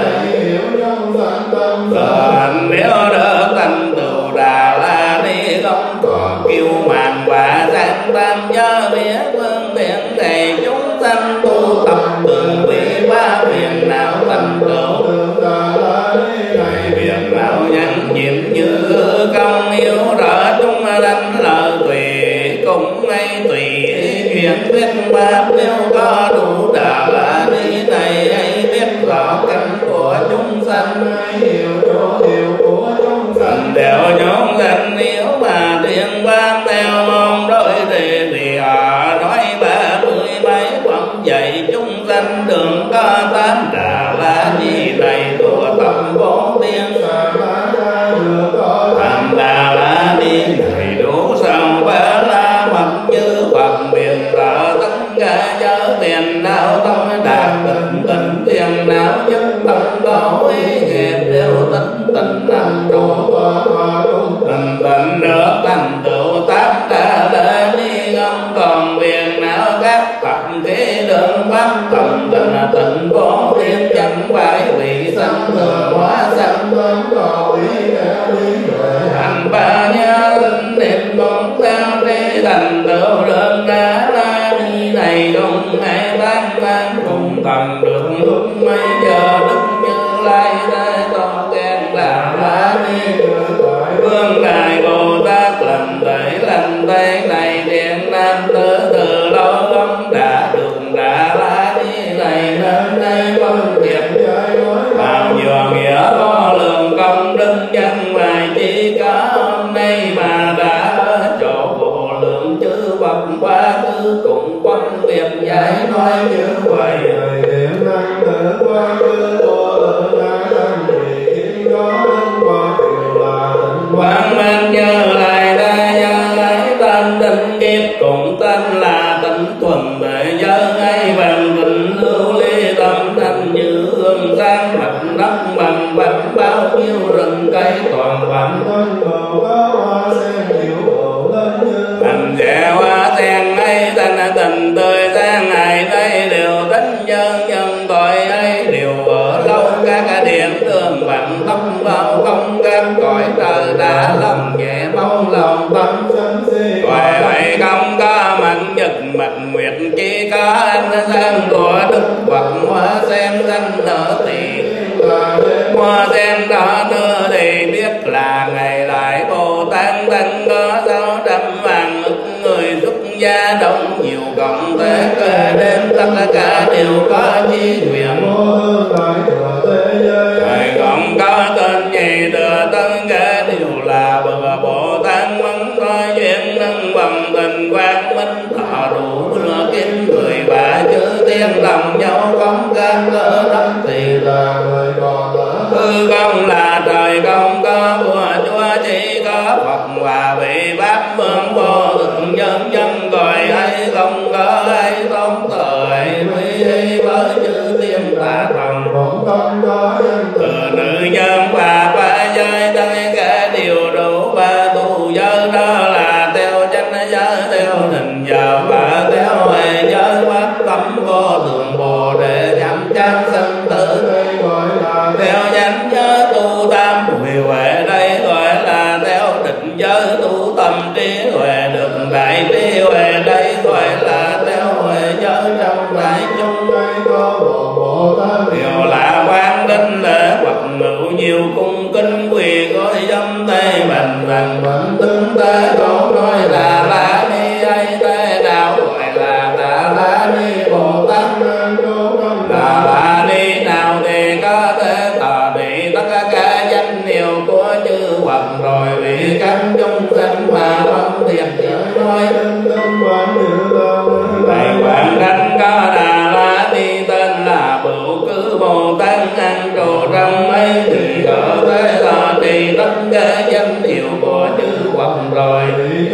còn nếu được thành tựu đà la ni không còn kiêu mạn và gian tam nhớ biết phương tiện thầy chúng sanh tu tập từng vị ba việc nào thành tựu thầy việc nào nhẫn nhịn như công yêu rõ chúng đánh lời tùy cũng ngay tùy chuyện thuyết pháp nếu có đủ đà la ni này ấy biết rõ căn của chúng sanh hiểu chỗ hiểu của chúng sanh đều nhóm sanh nếu mà thiện pháp theo mong đối thì thì họ nói ba mươi mấy phẩm dạy chúng sanh đường có tám đà la ni này của tâm vô tiên tam đà la ni này đủ sao ba la mật như Phật miền rõ tất cả nhớ tiền nào tâm đạt tịnh tịnh tiền nào nhất tâm có ý nghiệp đều tịnh tịnh nằm trụ tịnh tịnh được thành tựu tám đà la ni không còn việc nào khác tập kế đường pháp tầm tịnh tịnh vô thiên chẳng phải vì sanh thường hóa sanh không có ý hành ba nhớ linh niệm con theo thế thành tựu đường đà la ni này cùng hai tám tám cùng tầm đường lúc mấy giờ đức như lai thế con khen đà la ni vương đại Bồ Tát lành thể lành thế này thiện nam tử từ lâu không đã đường đà la ni này nên đây phân biệt bao nhiêu nghĩa có lượng công đức nhân vài chỉ có hôm nay mà đã ở chỗ vô lượng chư Phật quá khứ cũng phân biệt giải nói như vậy hiện năng tử quá khứ vô lượng đã thành vì khi có đức Phật đều là tịnh quang minh như lai đa gia lấy tên tịnh kiếp cũng tên là tịnh thuần để giới hay bằng tịnh lưu ly tâm thanh như hương sang mặt đất bằng bạch bao nhiêu rừng cây toàn vạn thân bầu có hoa sen nhiều bộ lên như thành rẽ hoa sen ấy thanh tình tươi sáng ngày đây đều tính nhân nhân tội ấy đều ở lâu các điện đường bằng tâm bao không các cõi trời đã lòng nhẹ mong lòng tâm ngoài vậy không có mạnh nhật mạch nguyệt chỉ có ánh sáng của đức Phật hoa sen danh nở thì hoa sen đó nở thì biết là ngày lại Bồ Tát thân có sáu trăm vàng ức người xuất gia ca đông nhiều cộng thế kê đêm tất cả đều có chi nguyện thầy không có tên gì thừa tất cả đều là bậc Bồ Tát mong có duyên nâng bằng tình quang minh thọ đủ lừa kính người và chữ tiên lòng nhau không can cỡ đất thì là người còn hư không là trời không có vua chúa chỉ có Phật và vị pháp vương vô thượng nhân dân gọi ấy không có ai không thời quý với chữ tiên là thần cũng không có từ nữ nhân và ba giới tất cả đều đủ ba tu giới đó là theo chánh giới theo định giờ và theo huệ giới pháp tâm vô thượng bồ đề nhằm chánh sinh tử theo chánh giới tu tam huệ huệ đây gọi là theo định giới tu tâm trí huệ được đại trí huệ đây gọi là theo huệ giới trong đại chúng đây có bộ Bồ Tát điều là quán đinh lễ hoặc ngự nhiều cung kính quỳ gói dâm tây bành bằng vẫn tướng tế câu nói là la ni ấy tế đạo gọi là ta la ni Bồ Tát là la ni nào thì có thể tỏ đi tất cả danh hiệu của chư Phật rồi vì các chúng sanh mà không thiệt chữ nói thầy quán đảnh có đà la ni tên là Bửu Cư Bồ Tát ăn trù trong ấy thì có thể tỏ đi tất cả danh hiệu của chư Phật rồi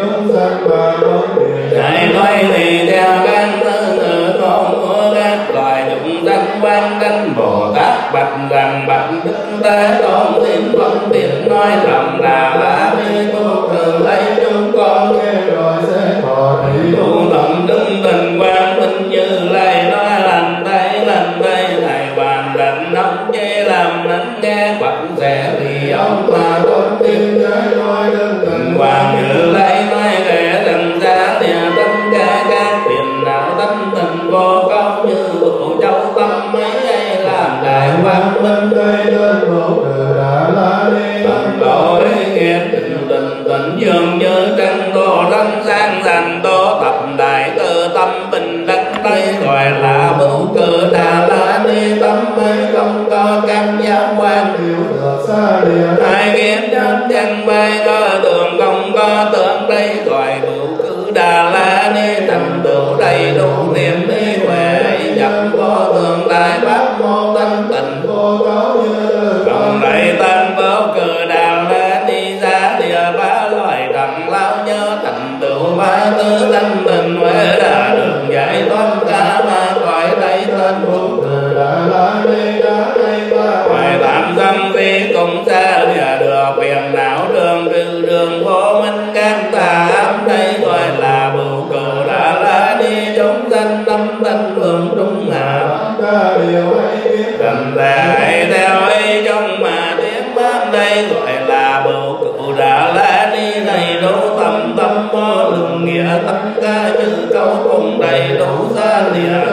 thầy nói thì theo các tư ngữ con của các loài chúng sanh quán đảnh Bồ Tát bạch rằng bạch đức tế tôn thiên phân tiện nói rằng đà la ni tu từ lấy chúng con nghe rồi sẽ thọ thị tu tận đức tình quang minh như lai nói lành đây lành đây thầy hoàn định ông chế làm nánh nghe Phật sẽ vì ông mà tôn tiên giới nói đơn tình hoàng như lai nói kể rằng ra địa tất cả các phiền não tâm tình vô câu như bộ châu tâm mấy ấy làm đại quang minh đây đơn bộ từ đà la ni tận độ ý nghĩa tình tình tình dương như trăng tô răng sang thành tô tập đại từ tâm bình đắc đây gọi là Bửu Cư Đà La Ni tâm ấy không có căn giác quan hiểu được xa địa hai kiến chấp chân bay có tường không có tượng đây gọi Bửu Cư Đà La Ni thành tựu đầy đủ niệm ý huệ nhập vô thượng đại pháp mô thanh tịnh vô cấu như còn đây tên Bửu Cư Đà La Ni ra địa ba loài đặng lao nhớ thành tựu ba tư thanh bình huệ đã được giải thoát cả ba cõi đây tên Bửu Cư Đà La Ni đã đây ba cõi tạm tâm thi cùng xa địa được phiền não đường trừ đường vô minh can tà ám đây gọi là Bửu Cư Đà La Ni chúng sanh tâm thanh lượng trung hạ cả điều ấy biết cần thể theo ấy trong mà tiếng bám đây gọi là Bửu Cư Đà La Ni đầy đủ tâm tâm vô lượng nghĩa tất cả chữ câu cùng đầy đủ xa địa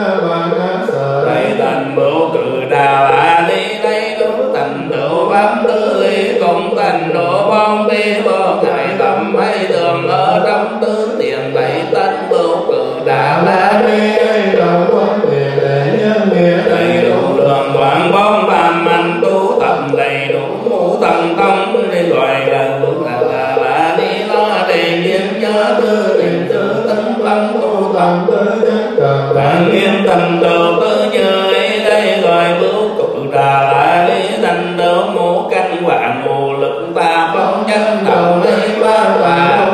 đầy thành Bửu Cư Đà La Ni đầy đủ thành tựu pháp tư ý cùng thành độ bom đi vô ngại tâm hay thường ở trong tứ tiền đầy tên Bửu Cư Đà La Ni đầy đủ đầy đủ đường quảng bóng phạm mạnh tu tập đầy đủ ngũ thần thông đi gọi là Bửu Cư Đà La Ni lo đề nhiên nhớ tư niệm tư tấn văn tu thần tư càng nghiêm thành tựu tư như ý đây gọi Bửu Cư Đà La Ni thành tựu ngũ căn hoàng ngũ lực ta phong nhân đầu mấy ba và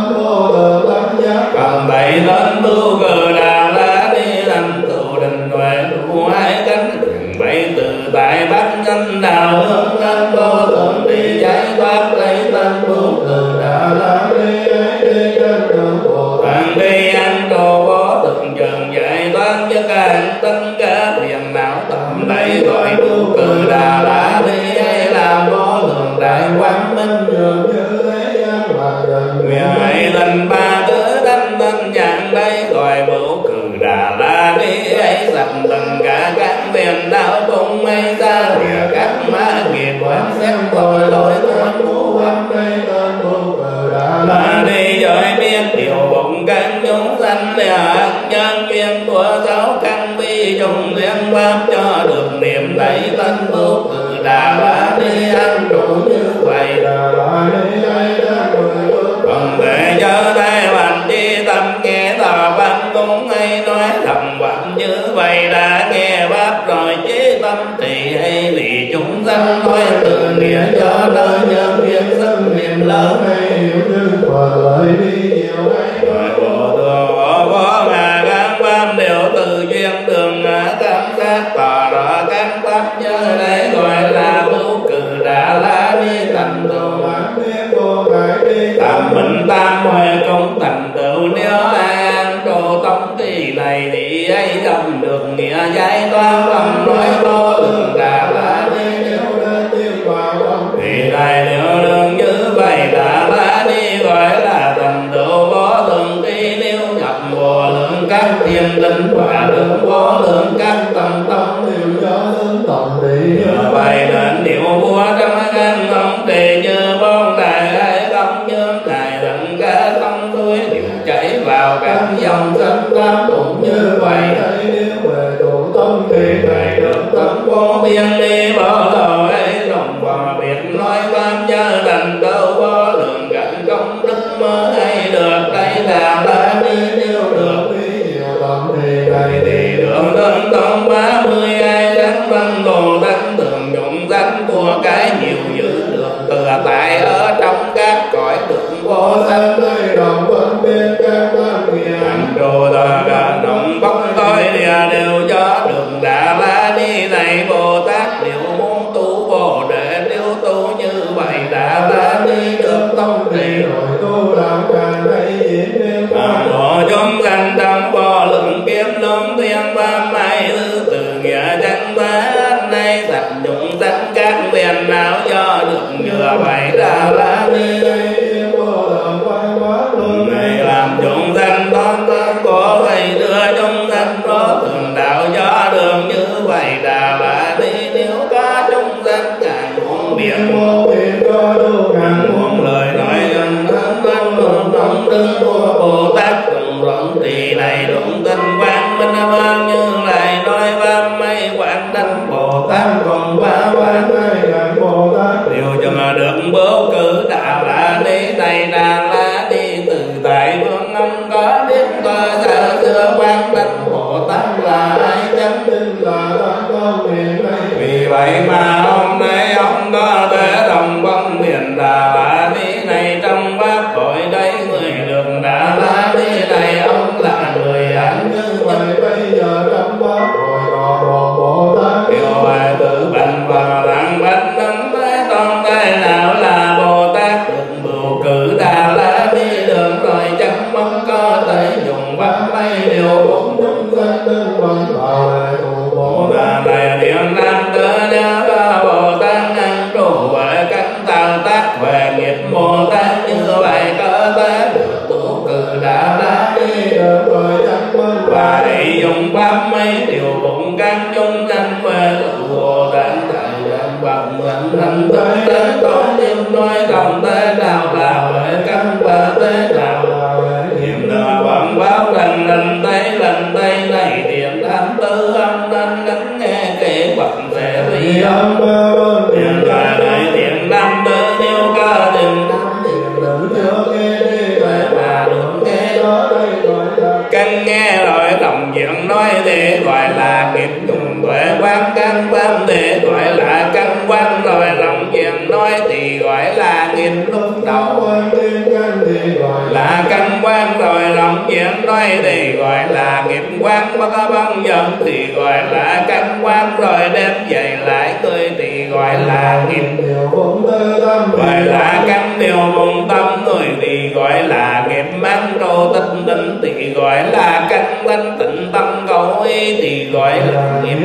còn bảy lớn Bửu Cư Đà La Ni thành tựu định huệ đủ hai cánh bảy từ tại bắc nhân đạo hướng lên vô thượng đi giải thoát lấy tên Bửu Cư Đà La Ni đi trên đường Bồ Tát đi ăn đồ vô từng trường giải thoát cho cả tất cả phiền não tâm đây gọi Bửu Cư Đà La Ni ấy là vô lượng đại quang minh dường như thế gian và人nguyện ấy lần ba tứ thanh tân dạng đây gọi Bửu Cư Đà La Ni ấy sạch tất cả các phiền não cùng ấy ra địa các ma nghiệp quán xem tội lỗi thân ngũ quan đây tên Bửu Cư Đà La Ni giới biết điều bụng các chúng ta tâm địa nhân duyên của sáu căn vi dùng duyên pháp cho được niệm lấy tân vô từ Đà La Ni ăn trụ như vậy. Còn để cho đây bằng chi tâm nghe tà văn cũng hay nói thầm vọng như vậy. Đã nghe pháp rồi chí tâm thì hay vì chúng sanh nói từ nghĩa cho nơi nhân duyên sinh niệm lớn hay hiểu như quả lợi đi nhiều hay nói bộ thường bộ có mà các pháp đều từ duyên đường cảm giác tỏ rõ các pháp như đây gọi là vô cử Đà La Ni thành tựu tam minh tam huệ công thành tựu. Nếu ai an trù tông kỳ này thì ấy đồng được nghĩa giải toán tâm nói vô lượng Đà La Ni. Thì này nếu đường như vậy Đà La Ni gọi là thành tựu vô lượng kỳ. Nếu nhập vô lượng các thiên linh và được vô lượng các tầng tông đều cho đến tổng thị. Nhờ vậy nên điều vua trong các ông đề như bốn đại hay công như đại đặng cả sông suối đều chảy vào các dòng sanh tam cũng như vậy. Nếu về trụ tông thì này được tâm vô biên đi bỏ đầu ấy lòng và biệt nói pháp chớ đành câu vô lượng cảnh công đức mơ hay được đây là La Ni. Nếu được đi nhiều tông thì này thì được đến tông ba mươi hai tháng văn đồ thánh thường dụng danh của cái nhiều dữ được từ tại ở trong các cõi được vô sanh nơi đồng phân biệt các tâm nghĩa hành trù ta cả đồng bốc tối địa đều cho đường Đà La Ni này. Bồ Tát nếu muốn tu bồ đề nếu tu như vậy Đà La Ni được tông trì rồi tu làm càng hay diễn biến bộ chúng sanh trong vô lượng kiếp luân thiên pháp mai ư từ nghĩa chân pháp nay sạch dụng sanh các phiền não do được nhờ vậy Đà La Ni. Này làm chúng sanh toán toán có vậy đưa chúng sanh có thường đạo do đường như vậy Đà La Ni. Nếu có chúng sanh càng muốn biển muốn biển có đủ càng muốn lời nói gần hơn hơn hơn không đứng của Bồ Tát cùng rộng thì này đúng tinh quang minh vang như lại nói pháp mấy quảng đăng Bồ Tát còn ba quán này là Bồ Tát điều cho mà được bố cử Đà La Ni này. Đà La Ni từ tại vương ông có biết có xa xưa quán đăng Bồ Tát là ai chấm tin là đoán con miền này. Vì vậy mà hôm nay ông có thể đồng quân miền Đà La Ni này trong pháp hội đây người đường Đà La Ni này ông là người ảnh như vậy. Bây giờ trong pháp hội có một Bồ Tát kêu bài tự bệnh và đặng bạch nâng tới con tay nào là Bồ Tát được bầu cử Đà La Ni đường rồi chẳng mong có thể dùng pháp mấy điều bốn chúng sanh tương vận vào lại tụ Bồ Tát này điện nam tơ nhớ có Bồ Tát ăn trụ về các tạo tác về nghiệp Bồ Tát như vậy có thể được bầu cử Đà La Ni được rồi chẳng mong và để dùng pháp mấy điều bụng các chúng sanh về tụ Bồ Tát tại dạng bằng mượn thành tới đến tối đêm nói không thế nào là về căn và thế nào là về niệm nợ bằng báo lần lần đây lần đây này điện tham tư âm nên lắng nghe kể bằng về vi âm điện là này điện năm tư nếu có điện năm điện đừng cho nghe đi về mà được nghe đó đây gọi là căn nghe rồi lòng diện nói để gọi là nghiệp dùng tuệ quan căn pháp để gọi là căn quan rồi lòng diện nói thì gọi là nghiệp lúc đầu là căn quan rồi lòng diện nói thì gọi là nghiệp quan bất băng dần thì gọi là căn quan rồi đem về lại người thì gọi là nghiệp gọi là căn điều vùng tâm người thì gọi là nghiệp mang trô tinh định thì gọi là căn thanh tịnh tâm cầu ý thì gọi là nghiệp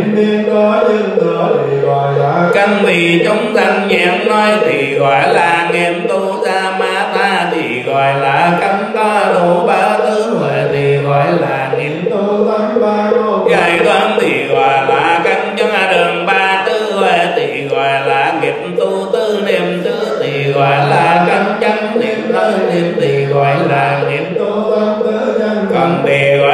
căn vì chúng sanh nhẹn nói thì gọi là nghiệp tu sa ma ta thì gọi là căn có đủ ba tứ huệ thì gọi là nghiệp tu tâm ba giải toán thì gọi là căn chân đường ba tứ huệ thì gọi là nghiệp tu tư niệm tứ thì gọi là căn chân niệm nơi niệm thì gọi là nghiệp tu tâm tứ chân còn thì gọi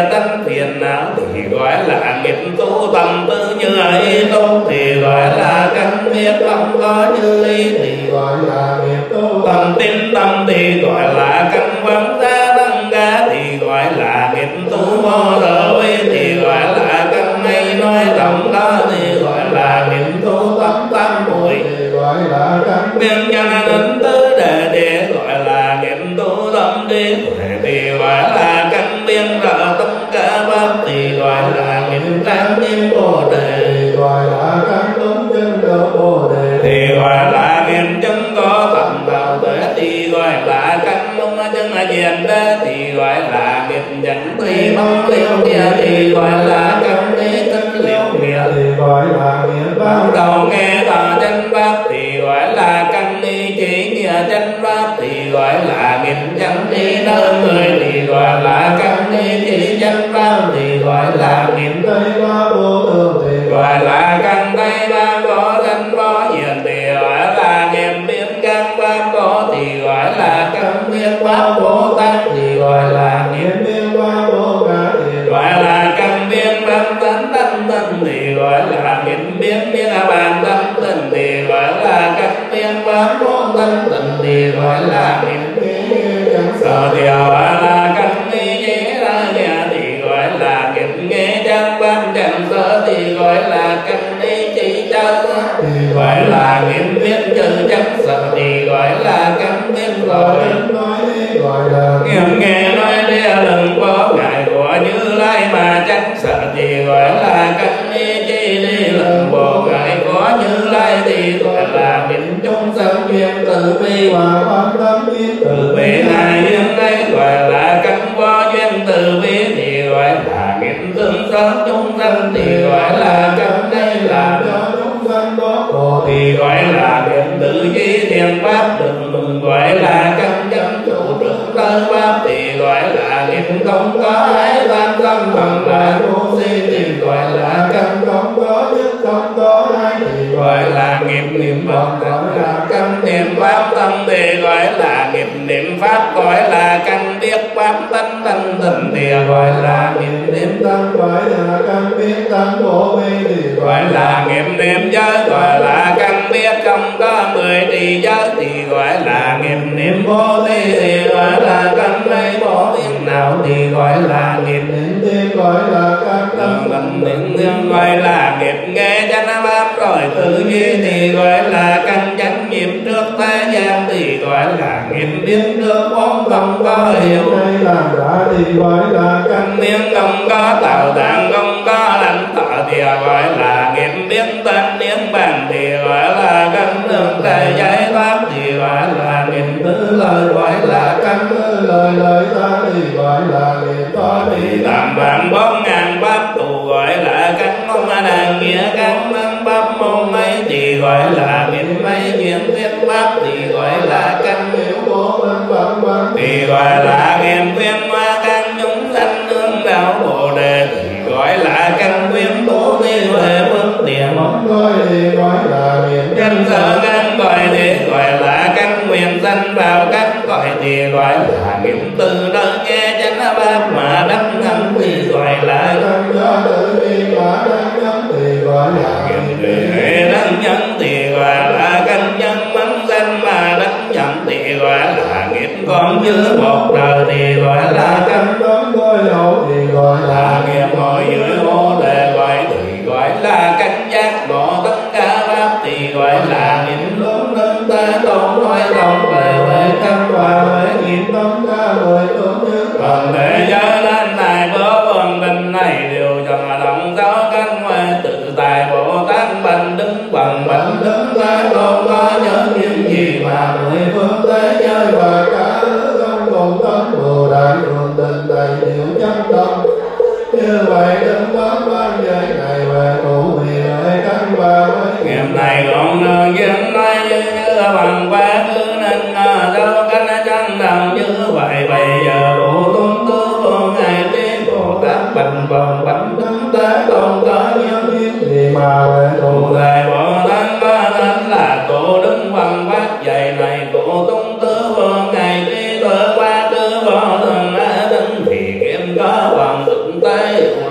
tánh phiền não thì gọi là nghiệp tu. Tâm tư như ý tu thì gọi là căn biết. Không có như ý thì gọi là nghiệp tu. Tâm tin tâm thì gọi là căn văn ra đăng ca thì gọi là nghiệp tu. Vô rồi thì gọi là căn hay nói rộng đó thì gọi là nghiệp tu. Tâm tam muội thì gọi là căn biên nhân đến tứ đề thì gọi là nghiệp tu. Tâm đi thì gọi là căn biên rợ tất cả pháp thì gọi là nghiệp trang nghiêm bồ đề. Gọi là căn đúng chân độ bồ đề thì gọi là nghiệp chân có tầm đạo tuệ thì gọi là căn đúng chân diện đế thì gọi là nghiệp dẫn thì mong liêu nghĩa thì gọi là căn đế tất liêu nghĩa thì gọi là nghiệp bao đầu nghe tà chân pháp thì gọi là căn ni chỉ nghĩa chân pháp thì gọi là nghiệp chân đi nơi người thì gọi là căn ni chỉ chân pháp thì gọi là nghiệp tây ba vô thường thì gọi là căn tây ba có chân có hiện thì gọi là nghiệp biến căn pháp có thì gọi là căn biến pháp Bồ Tát thì gọi là nghiệp biến pháp Bồ Tát thì gọi là căn biến pháp tánh tánh tánh thì gọi là nghiệp biến biến bàn tánh tánh thì gọi là căn biến pháp Bồ Tát tánh thì gọi là nghiệp biến căn sở thì gọi là căn ni chế ra nghĩa thì gọi là nghiệp nghe chân pháp chân sở thì gọi là căn ni chỉ chân thì gọi là nghiệp biến chân chân sở thì gọi là căn biến gọi nói gọi là nghiệp nghe nói đĩa lần có ngại của Như Lai mà chân sở thì gọi là căn ni chỉ đi lần bộ ngại của Như Lai thì gọi là nghiệp chúng sanh duyên từ bi và pháp tâm duyên từ bi hai duyên ấy gọi là căn vô duyên từ bi thì gọi là nghiệp tương sanh chúng sanh thì gọi là căn đây là cho chúng sanh có khổ thì gọi là nghiệp tự duy thiền pháp đừng đừng gọi là căn chân chủ trưởng đơn pháp thì gọi là nghiệp không có ái tam tâm bằng là vô si thì gọi là căn không có nhất không có hai thì gọi là nghiệp niệm phật gọi là căn niệm pháp tâm thì gọi là nghiệp niệm pháp gọi là căn biết pháp tánh tánh tánh thì gọi là nghiệp niệm tâm gọi là căn biết tâm bổ vi thì gọi là nghiệp niệm giới gọi là căn biết không có mười trì giới thì gọi là nghiệp niệm vô vi thì gọi là căn đây bổ viên nào thì gọi là nghiệp niệm tiên gọi là căn tâm tâm niệm tiên gọi là nghiệp nghe chánh pháp rồi tự duy thì gọi là căn chánh nghiệp trước thế gian thì gọi là nghiệp biết trước bốn không có hiểu hay làm ra thì gọi là căn miếng không có tạo tạng không có lãnh thọ thì gọi là nghiệp biết tên niệm bằng thì gọi là căn đường thể giải thoát thì gọi là nghiệp tứ lời gọi là căn tứ lời lời ta thì gọi là nghiệp to thì tam vạn bốn ngàn pháp tù gọi là căn môn đàn nghĩa căn môn pháp môn ấy thì gọi là nghiệp mấy duyên thuyết pháp thì gọi là căn hiểu bố bên văn văn thì gọi là nghiệp viên hoa căn chúng sanh nương đạo bồ đề thì gọi là căn viên bố ni huệ phước địa mong gọi thì gọi là nghiệp chân sở căn gọi thì gọi là căn nguyện sanh vào căn gọi thì gọi là nghiệp từ nơi nghe chánh pháp mà đắc ngâm thì gọi là căn do tự vi mà đắc ngâm thì gọi là nghiệp huệ đắc nhân thì gọi là căn nhân mắng sanh mà đắc nhận thì gọi là nghiệp con như một đời thì gọi là căn đón đôi hậu thì gọi là nghiệp ngồi dưới bồ đề gọi thì gọi là căn giác ngộ tất cả pháp thì gọi là nghiệp lớn lớn ta tôn nói tổng về về căn và về nghiệp tất cả mười tốt nhất còn để giới đến này bố vân đình này đều cho động giáo căn ngoại tự tại Bồ Tát bằng đứng bằng bằng đứng ta tôn có nhớ những gì mà mười phương thế giới và cả thứ không cùng tâm Bồ Đại thường tình đầy điều chân tâm như vậy đứng bám ban giới này về cụ vì lợi căn và với nghiệp này còn nương dân nói như như bằng quá khứ nên ngờ đâu cánh chân đồng như vậy bây giờ cụ tung tư vô ngày trí Bồ Tát bình vần bánh đứng tế tôn có nhân duyên gì mà về cụ thầy Bồ Tát có nên là cụ đứng bằng phát dày này cụ tung tư vô ngày trí tuệ quá khứ vô thường á đứng thì kiếm có bằng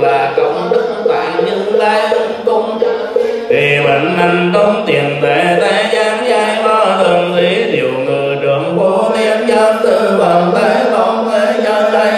là công đức tạng như lai ưng cung thì bệnh anh tốn tiền tệ thế gian giai mơ thường lý điều ngự trưởng vô thiên nhân tư bằng thế không thế nhân đây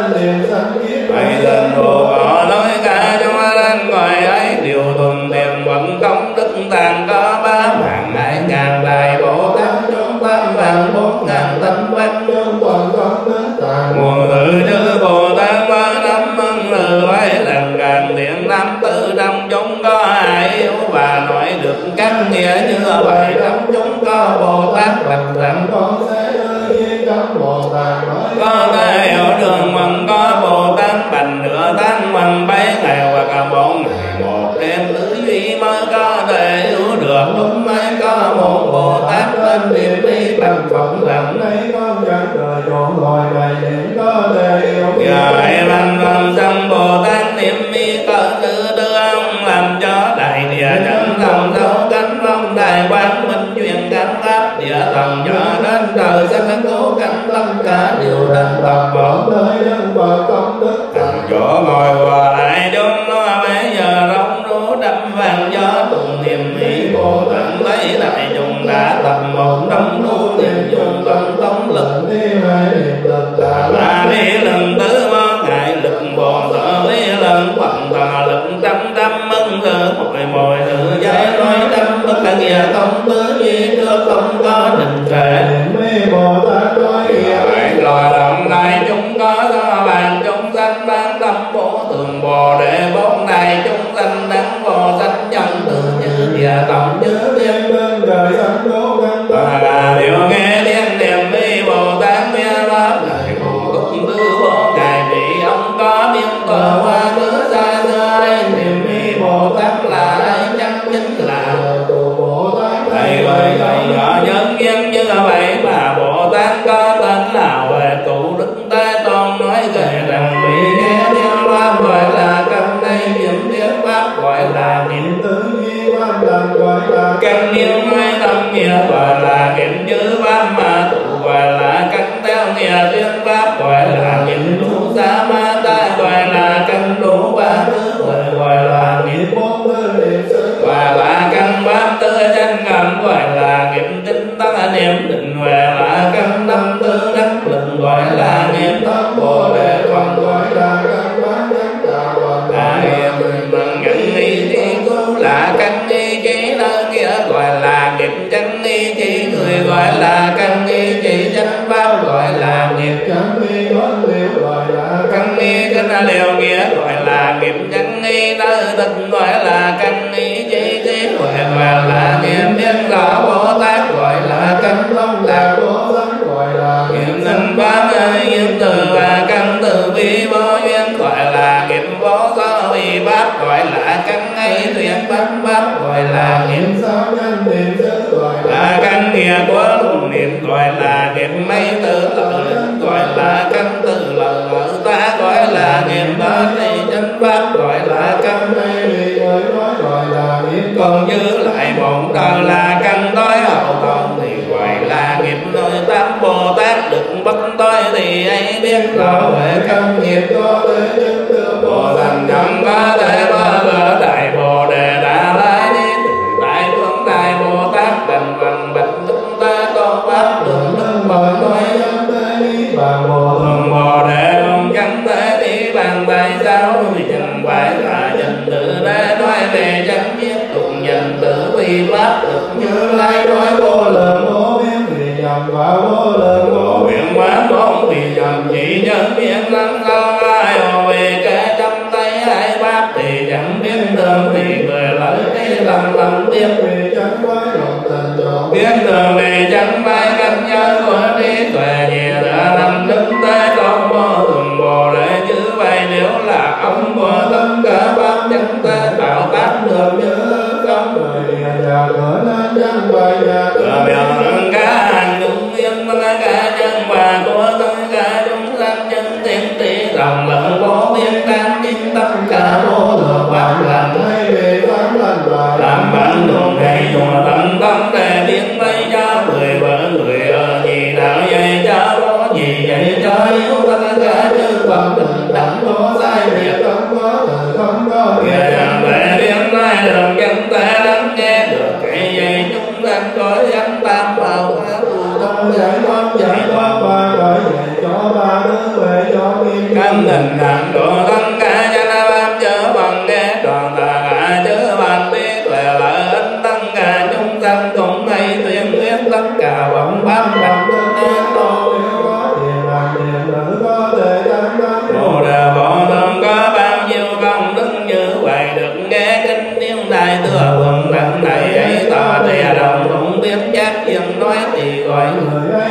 hãy dân đồ có nói cả trong anh ngoài ấy điều thuần tiền vận công đức tạng có ba vạn hai ngàn đại bồ tát trong tam vạn bốn ngàn tâm quanh đương toàn công đức tạng nguồn tự chư bồ tát ba năm ân lừ ấy lần gần tiền năm tư năm chúng có ai yêu và nói được các nghĩa như vậy trong chúng có bồ tát bạch rằng con sẽ như các bồ tát nói có thể hiểu đường bằng có bồ tát bành nửa tháng bằng bảy ngày hoặc cả bốn ngày một đêm tứ duy mới có thể hiểu được lúc mấy có một bồ tát lên điểm đi bằng phận rằng đây con chẳng đời chọn loài bài điểm có thể hiểu giờ vậy bằng bằng rằng bồ tát niệm mi cơ tư tư ông làm cho đại địa chẳng lòng thấu cánh phong đại quang minh truyền cánh pháp địa thần cho đến trời sẽ cố cánh tâm cả điều đành tập bổn nơi nhân và công đức thành chỗ ngồi hòa lại chúng nó bây giờ rong rú đâm vàng gió tụng niệm mỹ bồ tát lấy đại chúng đã tập một đông đu niệm dùng tâm tống lực đi hai niệm lực ta là đi lần thứ mơ ngại lực bồ tát đi lần bằng tà lực trăm trăm ân thơ mọi mọi thứ giải nói trăm bất là nghĩa không tứ duy trước không có định trệ niệm bồ tát nói phải loài động này chúng có do bàn chúng sanh ban tâm bổ thường bồ đề bốn này chúng sanh đắng bồ sanh nhân từ như địa tổng như thiên đơn đời sanh đố căn và là điều nghe thiên niệm mi bồ tát nghe pháp này cùng cũng tư bố ngài vị ông có miếng cờ hoa cứ xa xưa đây niệm mi bồ tát là đây chắc chính là tu bồ tát thầy gọi gọi nhỏ nhân duyên như vậy mà bồ tát có tên là về cụ đức tế tôn nói kể rằng vị nghe thiên pháp gọi là căn đây niệm thiên pháp gọi là niệm tứ duy pháp lần gọi là căn niệm hai tâm nghĩa gọi là niệm chư pháp mà tụ gọi là căn theo nghĩa thiên pháp gọi là niệm tu sa ma ta gọi là căn đủ ba thứ gọi là niệm bốn thứ niệm xứ gọi là căn pháp tư chân ngầm gọi là niệm tinh tấn niệm định gọi là căn tâm tư đắc lực gọi là niệm thất bồ đề còn gọi là căn pháp đắc đạo còn là niệm bằng ngân y chi cứu là căn y chi nơi nghĩa gọi là niệm chân y chi người gọi là căn y chi chân pháp gọi là niệm chân y đoán liêu gọi là căn y chân liều nghĩa gọi là niệm chân y nơi tình gọi là căn y chi chi gọi là niệm biến rõ bồ tát gọi là căn thông lạc bồ tát gọi là niệm năng pháp niệm từ và căn từ bi vô duyên gọi là niệm vô do vi pháp gọi là căn ấy thuyết pháp pháp gọi là niệm sao nhân niệm xứ gọi là căn nghĩa của luân niệm gọi là niệm mấy từ lợi gọi là căn từ lợi lợi ta gọi là niệm ba thị chân pháp gọi là căn ấy vì người nói gọi là niệm còn giữ lại bổn đời là căn tối hậu thông thì gọi là nghiệp nơi tám bồ tát được bất tối thì ấy biết rõ về căn nghiệp có tới chân đưa bồ thành chẳng có thể bao giờ đại bồ đề đã lái đi từ đại phương đại bồ tát đành bằng bạch đức ta tôn pháp đường đức bồi nói nhân tế đi và bồ thường bồ đề không chẳng thể đi bằng tại sao vì chẳng phải là nhân tự để nói về chẳng biết cùng nhân tự vì pháp được như lai nói vô lượng vô biên vì nhầm và vô lượng vô biên quán bốn vì nhầm chỉ nhân biên năng không ai hồ vì kẻ trong tay hai pháp thì chẳng biết đường vì người lợi đi lầm lầm biết vì chẳng phải lòng tình trọn biết đường vì chẳng phải cách nhân của trí tuệ nhiều đã nằm đức tế tôn vô thường bồ đề chứ vậy nếu là ông của tất cả pháp chẳng thể tạo tác được như không đời địa nhà cửa nên chẳng phải nhà cửa biểu tượng cả hành đúng yên tất cả nhân và của tất cả chúng sanh nhân thiên tỷ rộng lượng vô biên tam chính tất cả vô lượng pháp lành hay về pháp lành và làm bản luận hay dùng tận tâm để biến lấy cho người vợ người ở gì đạo dạy cho vô gì dạy cho yếu tất cả chư Phật bình đẳng vô sai biệt không có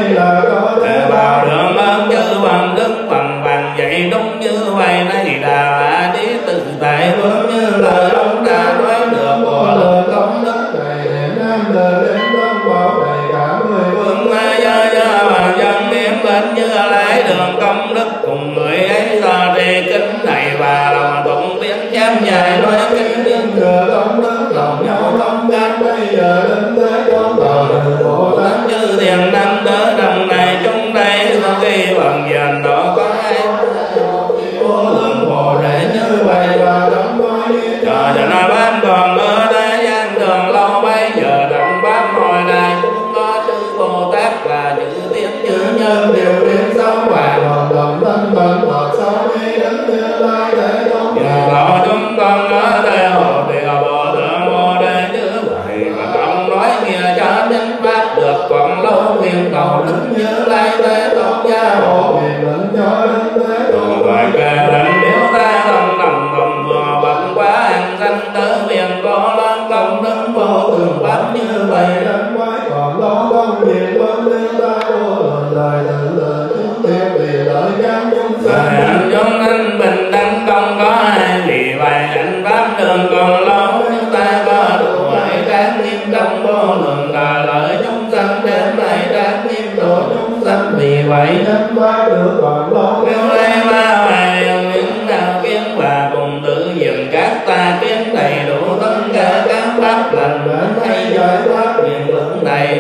đây là có thể vào đường ơn chư bằng đức bằng bằng vậy đúng như vậy này đà la đi tự tại hướng như lời ông đã nói được của lời công đức này đến nam đời đến đông bảo đầy cả mười phương gia gia và dân niệm lên như lái đường công đức cùng người ấy do trì kính này và lòng tụng biến chém dài nói kính liên thừa công đức lòng nhau long can bây giờ đến thế con vào đời Bồ Tát chư thiền năm đỡ đồng này chúng đây sau khi bằng dần đó có ai vô lượng Bồ Đề như vậy và đóng gói cho cho nó ban còn ở thế gian đường lâu bây giờ đặng bám hồi này chúng có chư Bồ Tát là chữ tiên chữ nhân điều biến sáu và đồng đồng thân phận hoặc sáu đi đến tương lai để đóng giờ đó chúng con ở đây hồ điều Bồ Thượng Bồ Đề như vậy và ông nói nghe cho đến pháp được còn lâu nguyện cầu đức như lai thế tôn gia hộ nguyện lệnh cho đến thế tôn vậy kể định nếu ta đồng đồng đồng vừa bận quá ăn sanh tới miền có lớn công đức vô thường pháp như vậy đến quái còn lâu công việc vân liên ta vô lời lời tự lời chúng tiêu vì lợi cam chúng sanh chúng anh bình đẳng không có ai vì vậy anh pháp đường còn lâu nếu ta có đủ hãy đáng nghiêm trong vô lượng là lợi chúng sanh đến này đáng nghiêm độ chúng sanh vì vậy nên pháp được còn lâu nếu đây ba hoài những nào kiến và cùng tự dừng các ta kiến đầy đủ tất cả các pháp lành đến hay giải thoát nguyện lượng này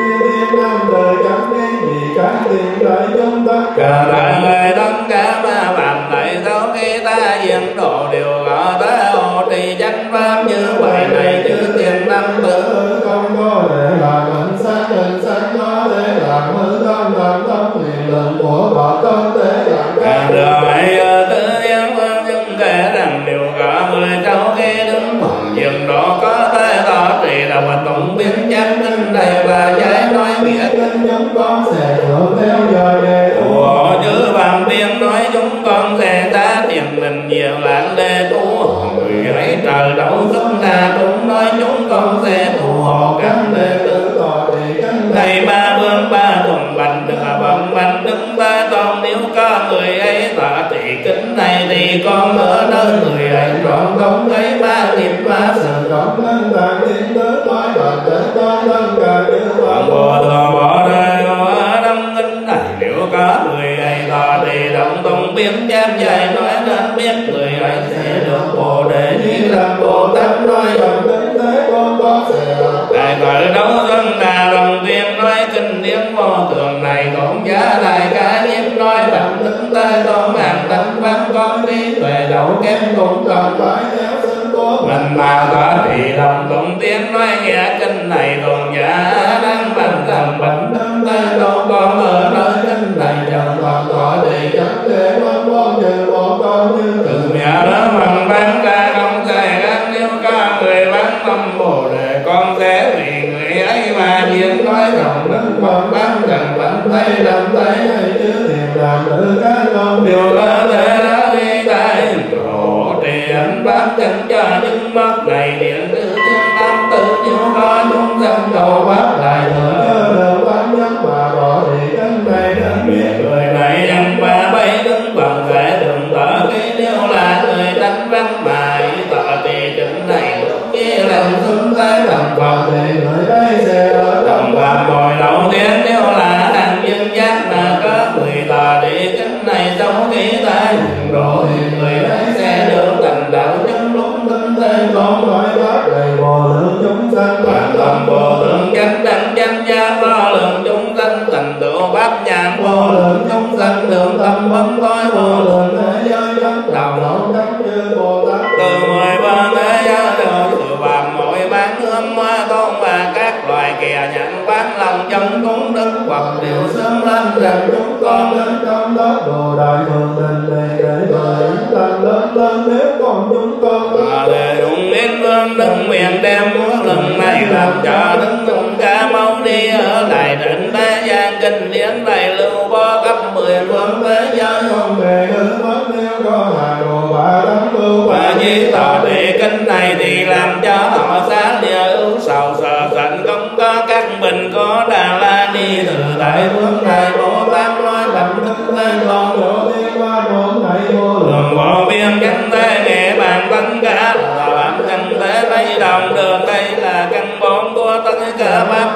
cả đời người tất cả ba bàn này sau khi ta diện độ đều gọi ta hộ trì chánh pháp như vậy này chứ tiền năm tử không có để làm hình sát hình sát có để làm hư không làm không nguyện lượng của họ không thể làm cả đời vậy tự nhiên phương chúng kể rằng đều cả mười sau khi đứng bằng dừng độ có thể tỏ trì là và tụng biến chánh kinh này và giải nói nghĩa kinh chúng con sẽ thượng theo giờ đề của chữ bằng tiên nói chúng con sẽ ta tiền mình nhiều lãng lê tu người ấy trời đấu sức là cũng nói chúng con sẽ tu hộ các đệ tử tỏ trì kinh này ba vương ba thuần bạch được bằng bạch đức ba tôn nếu có người ấy tỏ trì kinh này thì con ở nơi người ấy trọn công ấy ba niệm ba sự trọn lên tạng thiên tới nói bằng đến con thân cả chữ toàn bộ thừa bỏ đời ở đông kinh này nếu có người ấy tỏ trì động tùng biến chém dài nói nên biết người ấy sẽ được Bồ Đề như là Bồ Tát nói bằng đến thế con có sẽ đại tự đấu dân là đồng tiên nói kinh điển vô thường này tổn giá đại cả nhiếp nói bằng đức tay tôn hàng tánh văn con đi về đầu kém cũng cần phải theo sinh của mình mà có thì lòng tụng tiếng nói nghe kinh này tồn giá đang bằng làm bệnh đức tay tôn con ở nơi kinh này chẳng còn có gì chẳng để con con như một con như từ nhà đó bằng bán ra không dài gắn nếu có người bán tâm Bồ Đề con sẽ vì người ấy mà nhiên nói lòng đức con bán rằng vẫn tay làm tay hay chứ thiền làm tự cá con điều có thể đã đi tay độ trì anh bác chân cho những mắt này điện tư thiên tâm tự như có chúng sanh cầu pháp lại thừa cho được bán nhất mà bỏ thì chân này đến biết người này nhân ba bay đứng bằng vẻ đường tỏ cái nếu là người tánh văn mà ý tỏ thì chứng này như lòng xuống tới đồng vòng thì người ấy sẽ ở đồng vòng ngồi đầu tiên nếu là hàng dân giác mà có người tỏ thì kính này trong khi ta dừng độ thì người ấy sẽ được thành đạo trong lúc tinh tế con nói pháp đầy vô lượng chúng sanh toàn tâm vô lượng chánh đẳng chánh giác vô lượng chúng sanh thành tựu pháp nhàn vô lượng chúng sanh đường tâm vấn tối vô lượng thế giới chánh đạo đạo chánh như Bồ Tát từ mười ba thế giới đều từ bằng mỗi bán hương hoa tôn và các loài kìa nhận bán lòng chân cúng đức hoặc điều sớm lên rằng chúng con đến trong đất đồ đại thường đình để để thời tăng lớn lớn nếu còn chúng con mà để đúng đến vương đức nguyện đem múa lần này làm cho đức chúng ca mau đi ở lại định ba gian kinh điển này lưu bo khắp mười phương thế giới không về hư mất nếu có hà đồ bà đấng lưu và di tỏ trì kinh này thì làm cho họ xá lìa ưu sầu sợ giận không có các bình có Đà La đi từ tại phương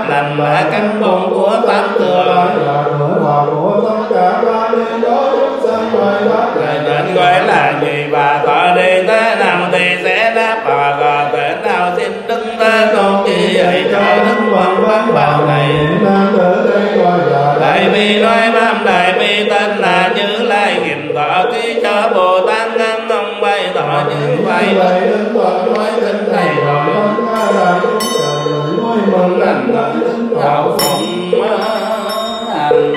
lành và căn bồn của tám thừa là cửa vào của tất cả ba đêm đó chúng sanh bài đáp lời nên gọi là gì và thọ đi thế nào thì sẽ đáp và gò thế nào xin đức thế tôn chỉ dạy cho đức hoàng quán bảo này nam tử đây gọi là đại bi nói bám đại bi tên là Như Lai nghìn thọ ký cho Bồ Tát ngăn ông bày tỏ như vậy vậy đến toàn nói kinh này rồi tất cả là chúng trời người nói mừng lành nói đến đạo phụng hành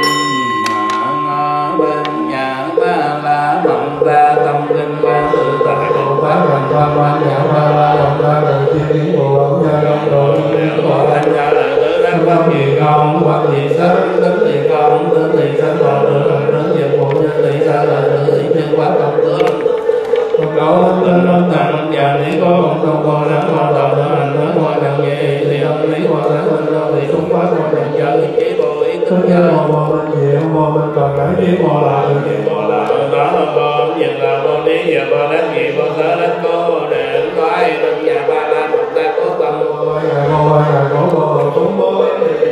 bên nhà ba la mộng ta tâm kinh quan tự tại Bồ Tát Thành Quan Quan Nhã Ba La Đồng Ta Đầu Thiên Tiến Bộ Ẩm Gia Đông Độ Liên Bộ thành ra là tự đắc Quan Gì Công Quan Gì Sắc Tính Gì Công Tính Gì Sắc Bộ Được Hành Đến Diệp Bộ Nhân Lý Sa Lợi Tự Thị Nhân Quán Công Tướng Một cấu Thánh Tinh Nói Tặng Và Lý Có Một Trong Cô Rắn Hoa Đầu Đỡ Hành Đến Hoa Đặng Nhị Thì Âm Lý Hoa Sáng Minh Đô Thị Trung Phát Hoa Đặng Chợ Thị Chế Bộ Ý Thức Thức Nhân Mô Mô Minh Diệu Mô Minh Toàn Ngãi Tiến Mô Là Tự Nhiên Mô Là đó là con nhìn là vô lý giờ vô đất gì vô sở đất cô để nói bên nhà ba la một ta có tâm Mô Ngài Mô Ngài Cổ Mô Cúng Bố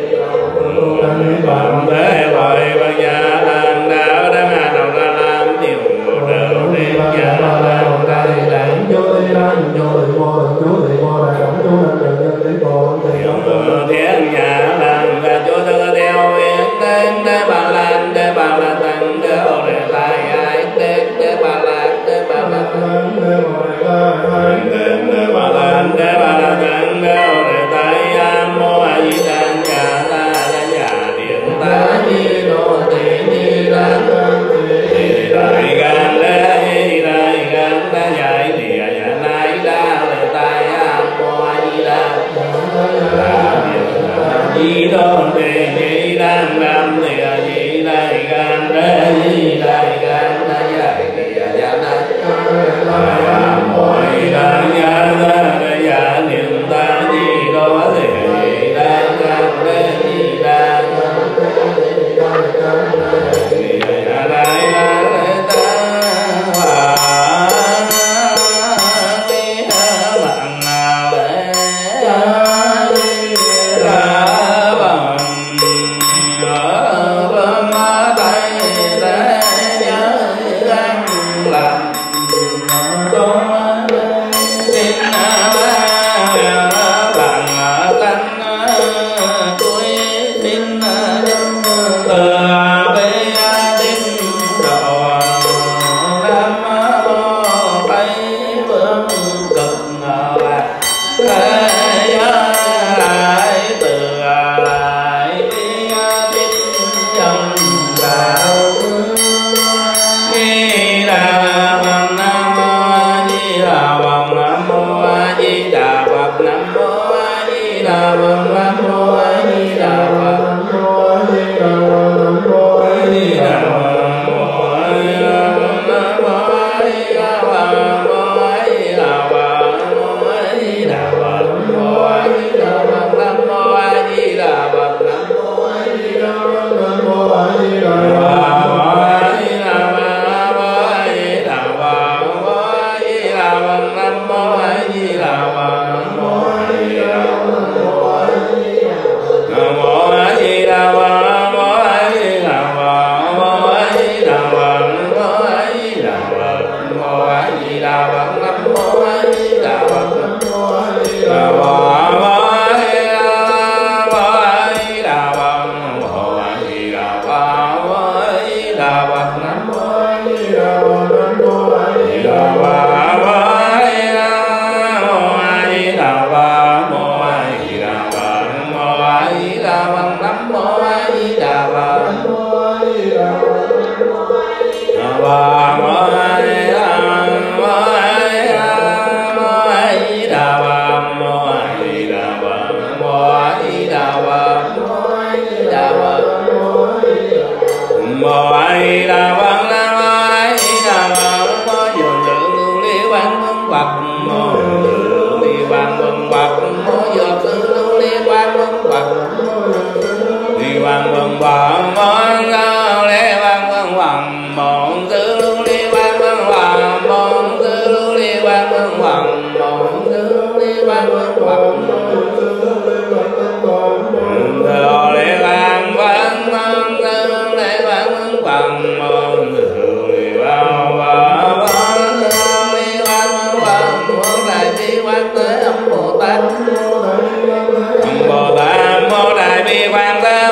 bằng thế vậy bây giờ làm đạo đã mà đầu ra làm điều một điều đi nhà ba la một ta thì lãnh chú đi ra chú đi mô chú đi mô đại cảm chú lên đường nhân lý bộ thì thiên nhà làm ra chú thư theo yên đến để bà lan để bà la tăng để ô để lại ai đến để bà lan để bà la tăng để bà lan để bà la tăng để ô để tại am mô a di đà nhà ta là nhà điện ta di đô thị di đà di đại gan lê di đại gan ta dạy thì nhà nay đa để tại am mô a di đà di đô thị di đà nam thì di đại gan lê di đại gan ta dạy thì nhà nay am mô a di đà nhà ta để nhà điện ta di đô thị di đại gan lê di đà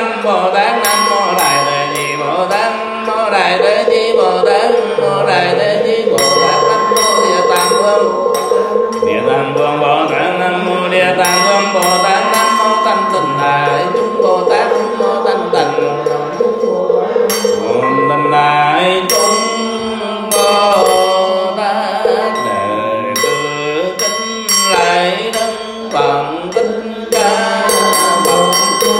Nam Bồ Tát, Nam Mô Đại Thế Chí Bồ Tát, Nam Mô Đại Thế Chí Bồ Tát, Nam Mô Đại Thế Chí Bồ Tát, Nam Mô Địa Tạng Vương Địa Tạng Vương Bồ Tát, Nam Mô Địa Tạng Vương Bồ Tát, Nam Mô Thanh Tịnh Đại Chúng Bồ Tát, Nam Mô Thanh Tịnh Ôm Thanh Đại Chúng Bồ Tát. Đệ tử kính lạy Đức Phật Thích Ca Mâu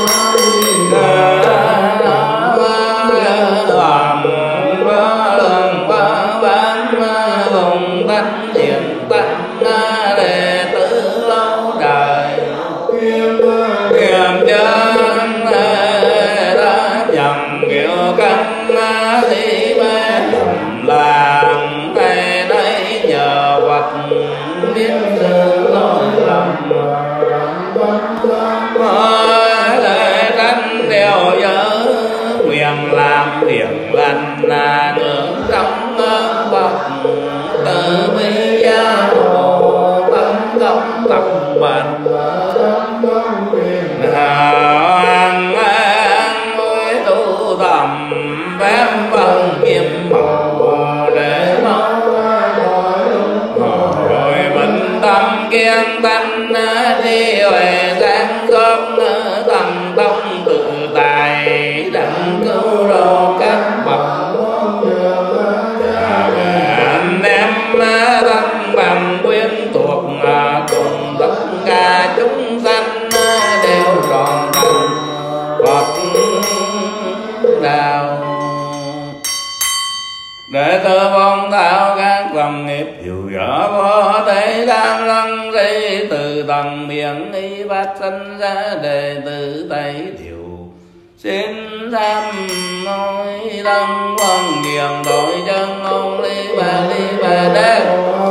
làm việc lành là ngưỡng trong Phật từ bi gia hộ tâm công tập bệnh hào an an với tu thầm phép phân nghiêm màu để mau rồi bình tâm kiên thanh đi về sáng sớm tầm tông tự tài đặng cứu độ các bậc anh em thân bằng quyến thuộc cùng tất cả chúng sanh đều tròn thành Phật đạo. Để tư phong thảo các dòng nghiệp hiểu rõ vô thể tham lăng dây từ tầng miệng y phát sinh ra đệ tử tây thiểu xin tham nói tâm quân nghiền đội chân ông ly bà ly bà đế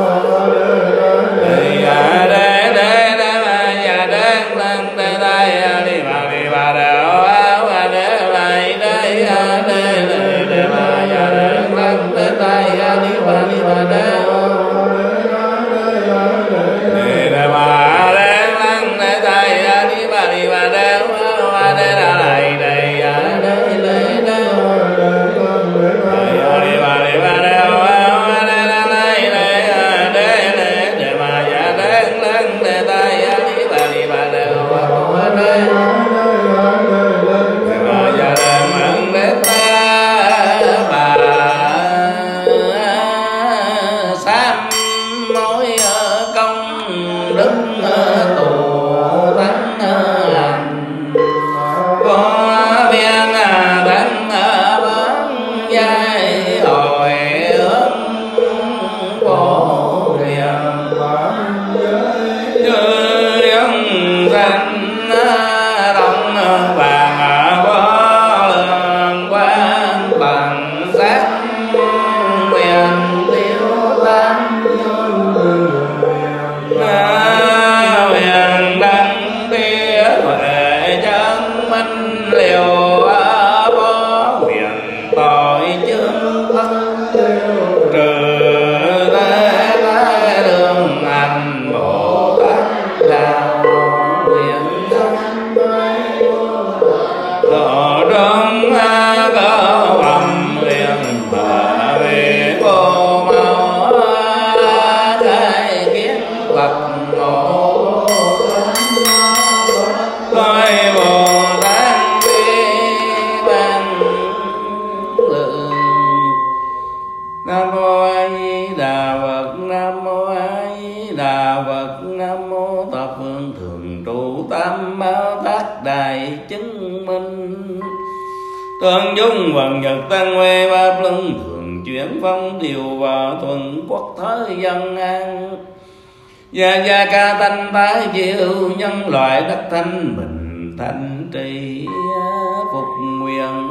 ly bà đế đế đế bà nhà đế lăng đế đế ly bà ly bà đế bà đế lại đế đế đế đế bà nhà đế lăng đế đế ly bà ly bà đế đế bà đế lăng đế đế ly bà ly bà đế bà đế lại đế Tương dung vần nhật tăng huê ba lưng thường chuyển phong điều vào thuần quốc thế dân an gia gia ca thanh tái diệu nhân loại đất thanh bình thanh trì phục nguyện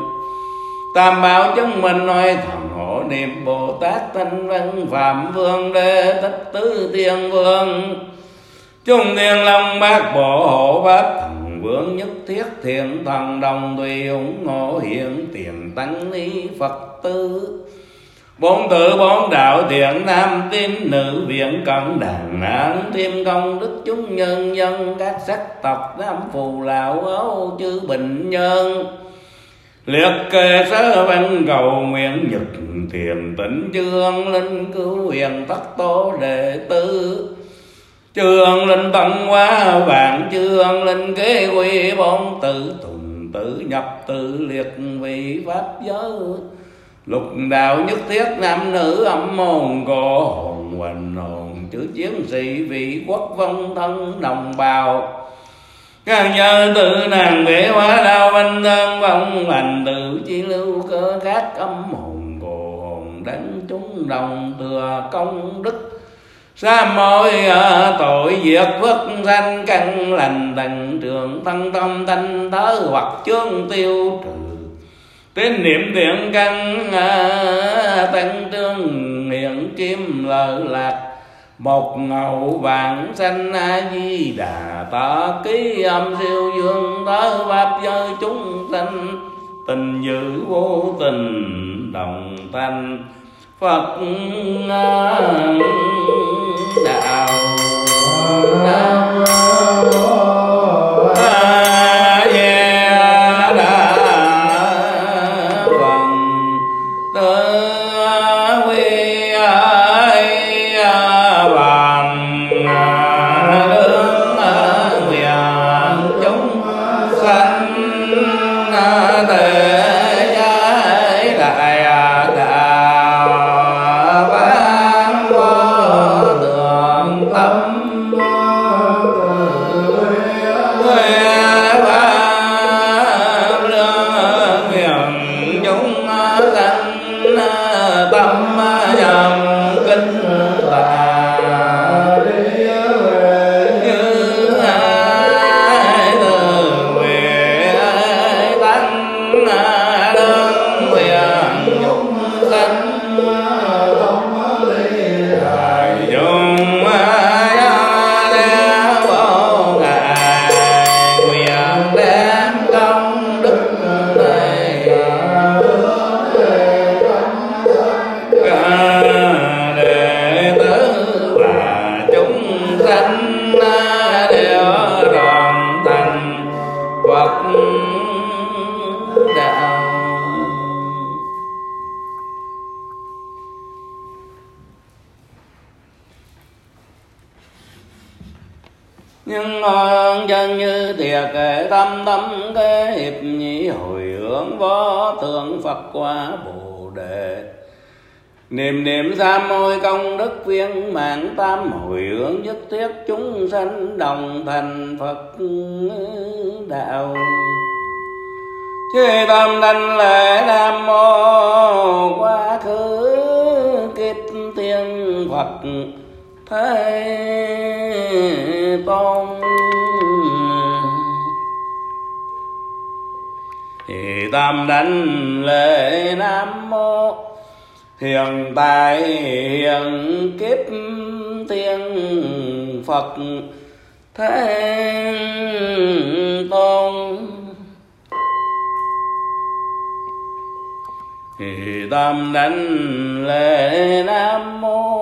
tam bảo chúng mình nói thần hộ niệm Bồ Tát thanh văn phạm vương đế tích tứ tiên vương trung thiên long bát bộ hộ pháp thần vương nhất thiết thiện thần đồng tùy ủng hộ hiện tiền tăng ni Phật tử bốn tự bốn đạo thiện nam tín nữ viện cận đàn nạn thêm công đức chúng nhân dân các sắc tộc nam phù lão ấu chư bệnh nhân liệt kê sớ văn cầu nguyện nhật thiền tịnh chương linh cứu huyền tắc tố đệ tử chương linh tận hóa vạn chương linh kế quy bốn tự tùng tự nhập tự liệt vị pháp giới lục đạo nhất thiết nam nữ âm hồn cô hồn hoành hồn chữ chiến sĩ vị quốc vong thân đồng bào càng nhớ tự nàng vệ hóa đau vinh thân vong lành tự chi lưu cơ khác âm hồn cô hồn đánh chúng đồng thừa công đức sa môi tội diệt vất sanh căn lành tận trường tăng tâm thanh tớ hoặc chương tiêu trừ tín niệm thiện căn tăng trương hiện kim lợi lạc một ngầu vàng xanh a di đà ta ký âm siêu dương tớ pháp giới chúng sanh tình dữ vô tình đồng thanh Phật đạo Nam nhưng ngọn chân như tiệc kệ tâm tâm kế hiệp nhị hồi hướng võ tượng Phật qua Bồ Đề niệm niệm tam môi công đức viên mạng tam hồi hướng nhất thiết chúng sanh đồng thành Phật đạo chư tâm đảnh lễ nam mô quá khứ kiếp tiên Phật Thế Tôn thì tâm đảnh lễ nam mô hiện tại hiện kiếp tiên Phật Thế Tôn thì tâm đảnh lễ nam mô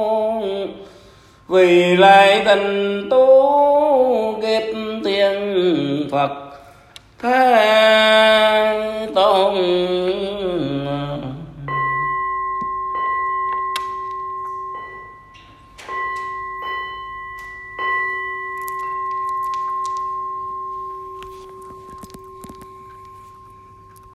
vì lại tình tu kiếp tiên Phật Thế Tôn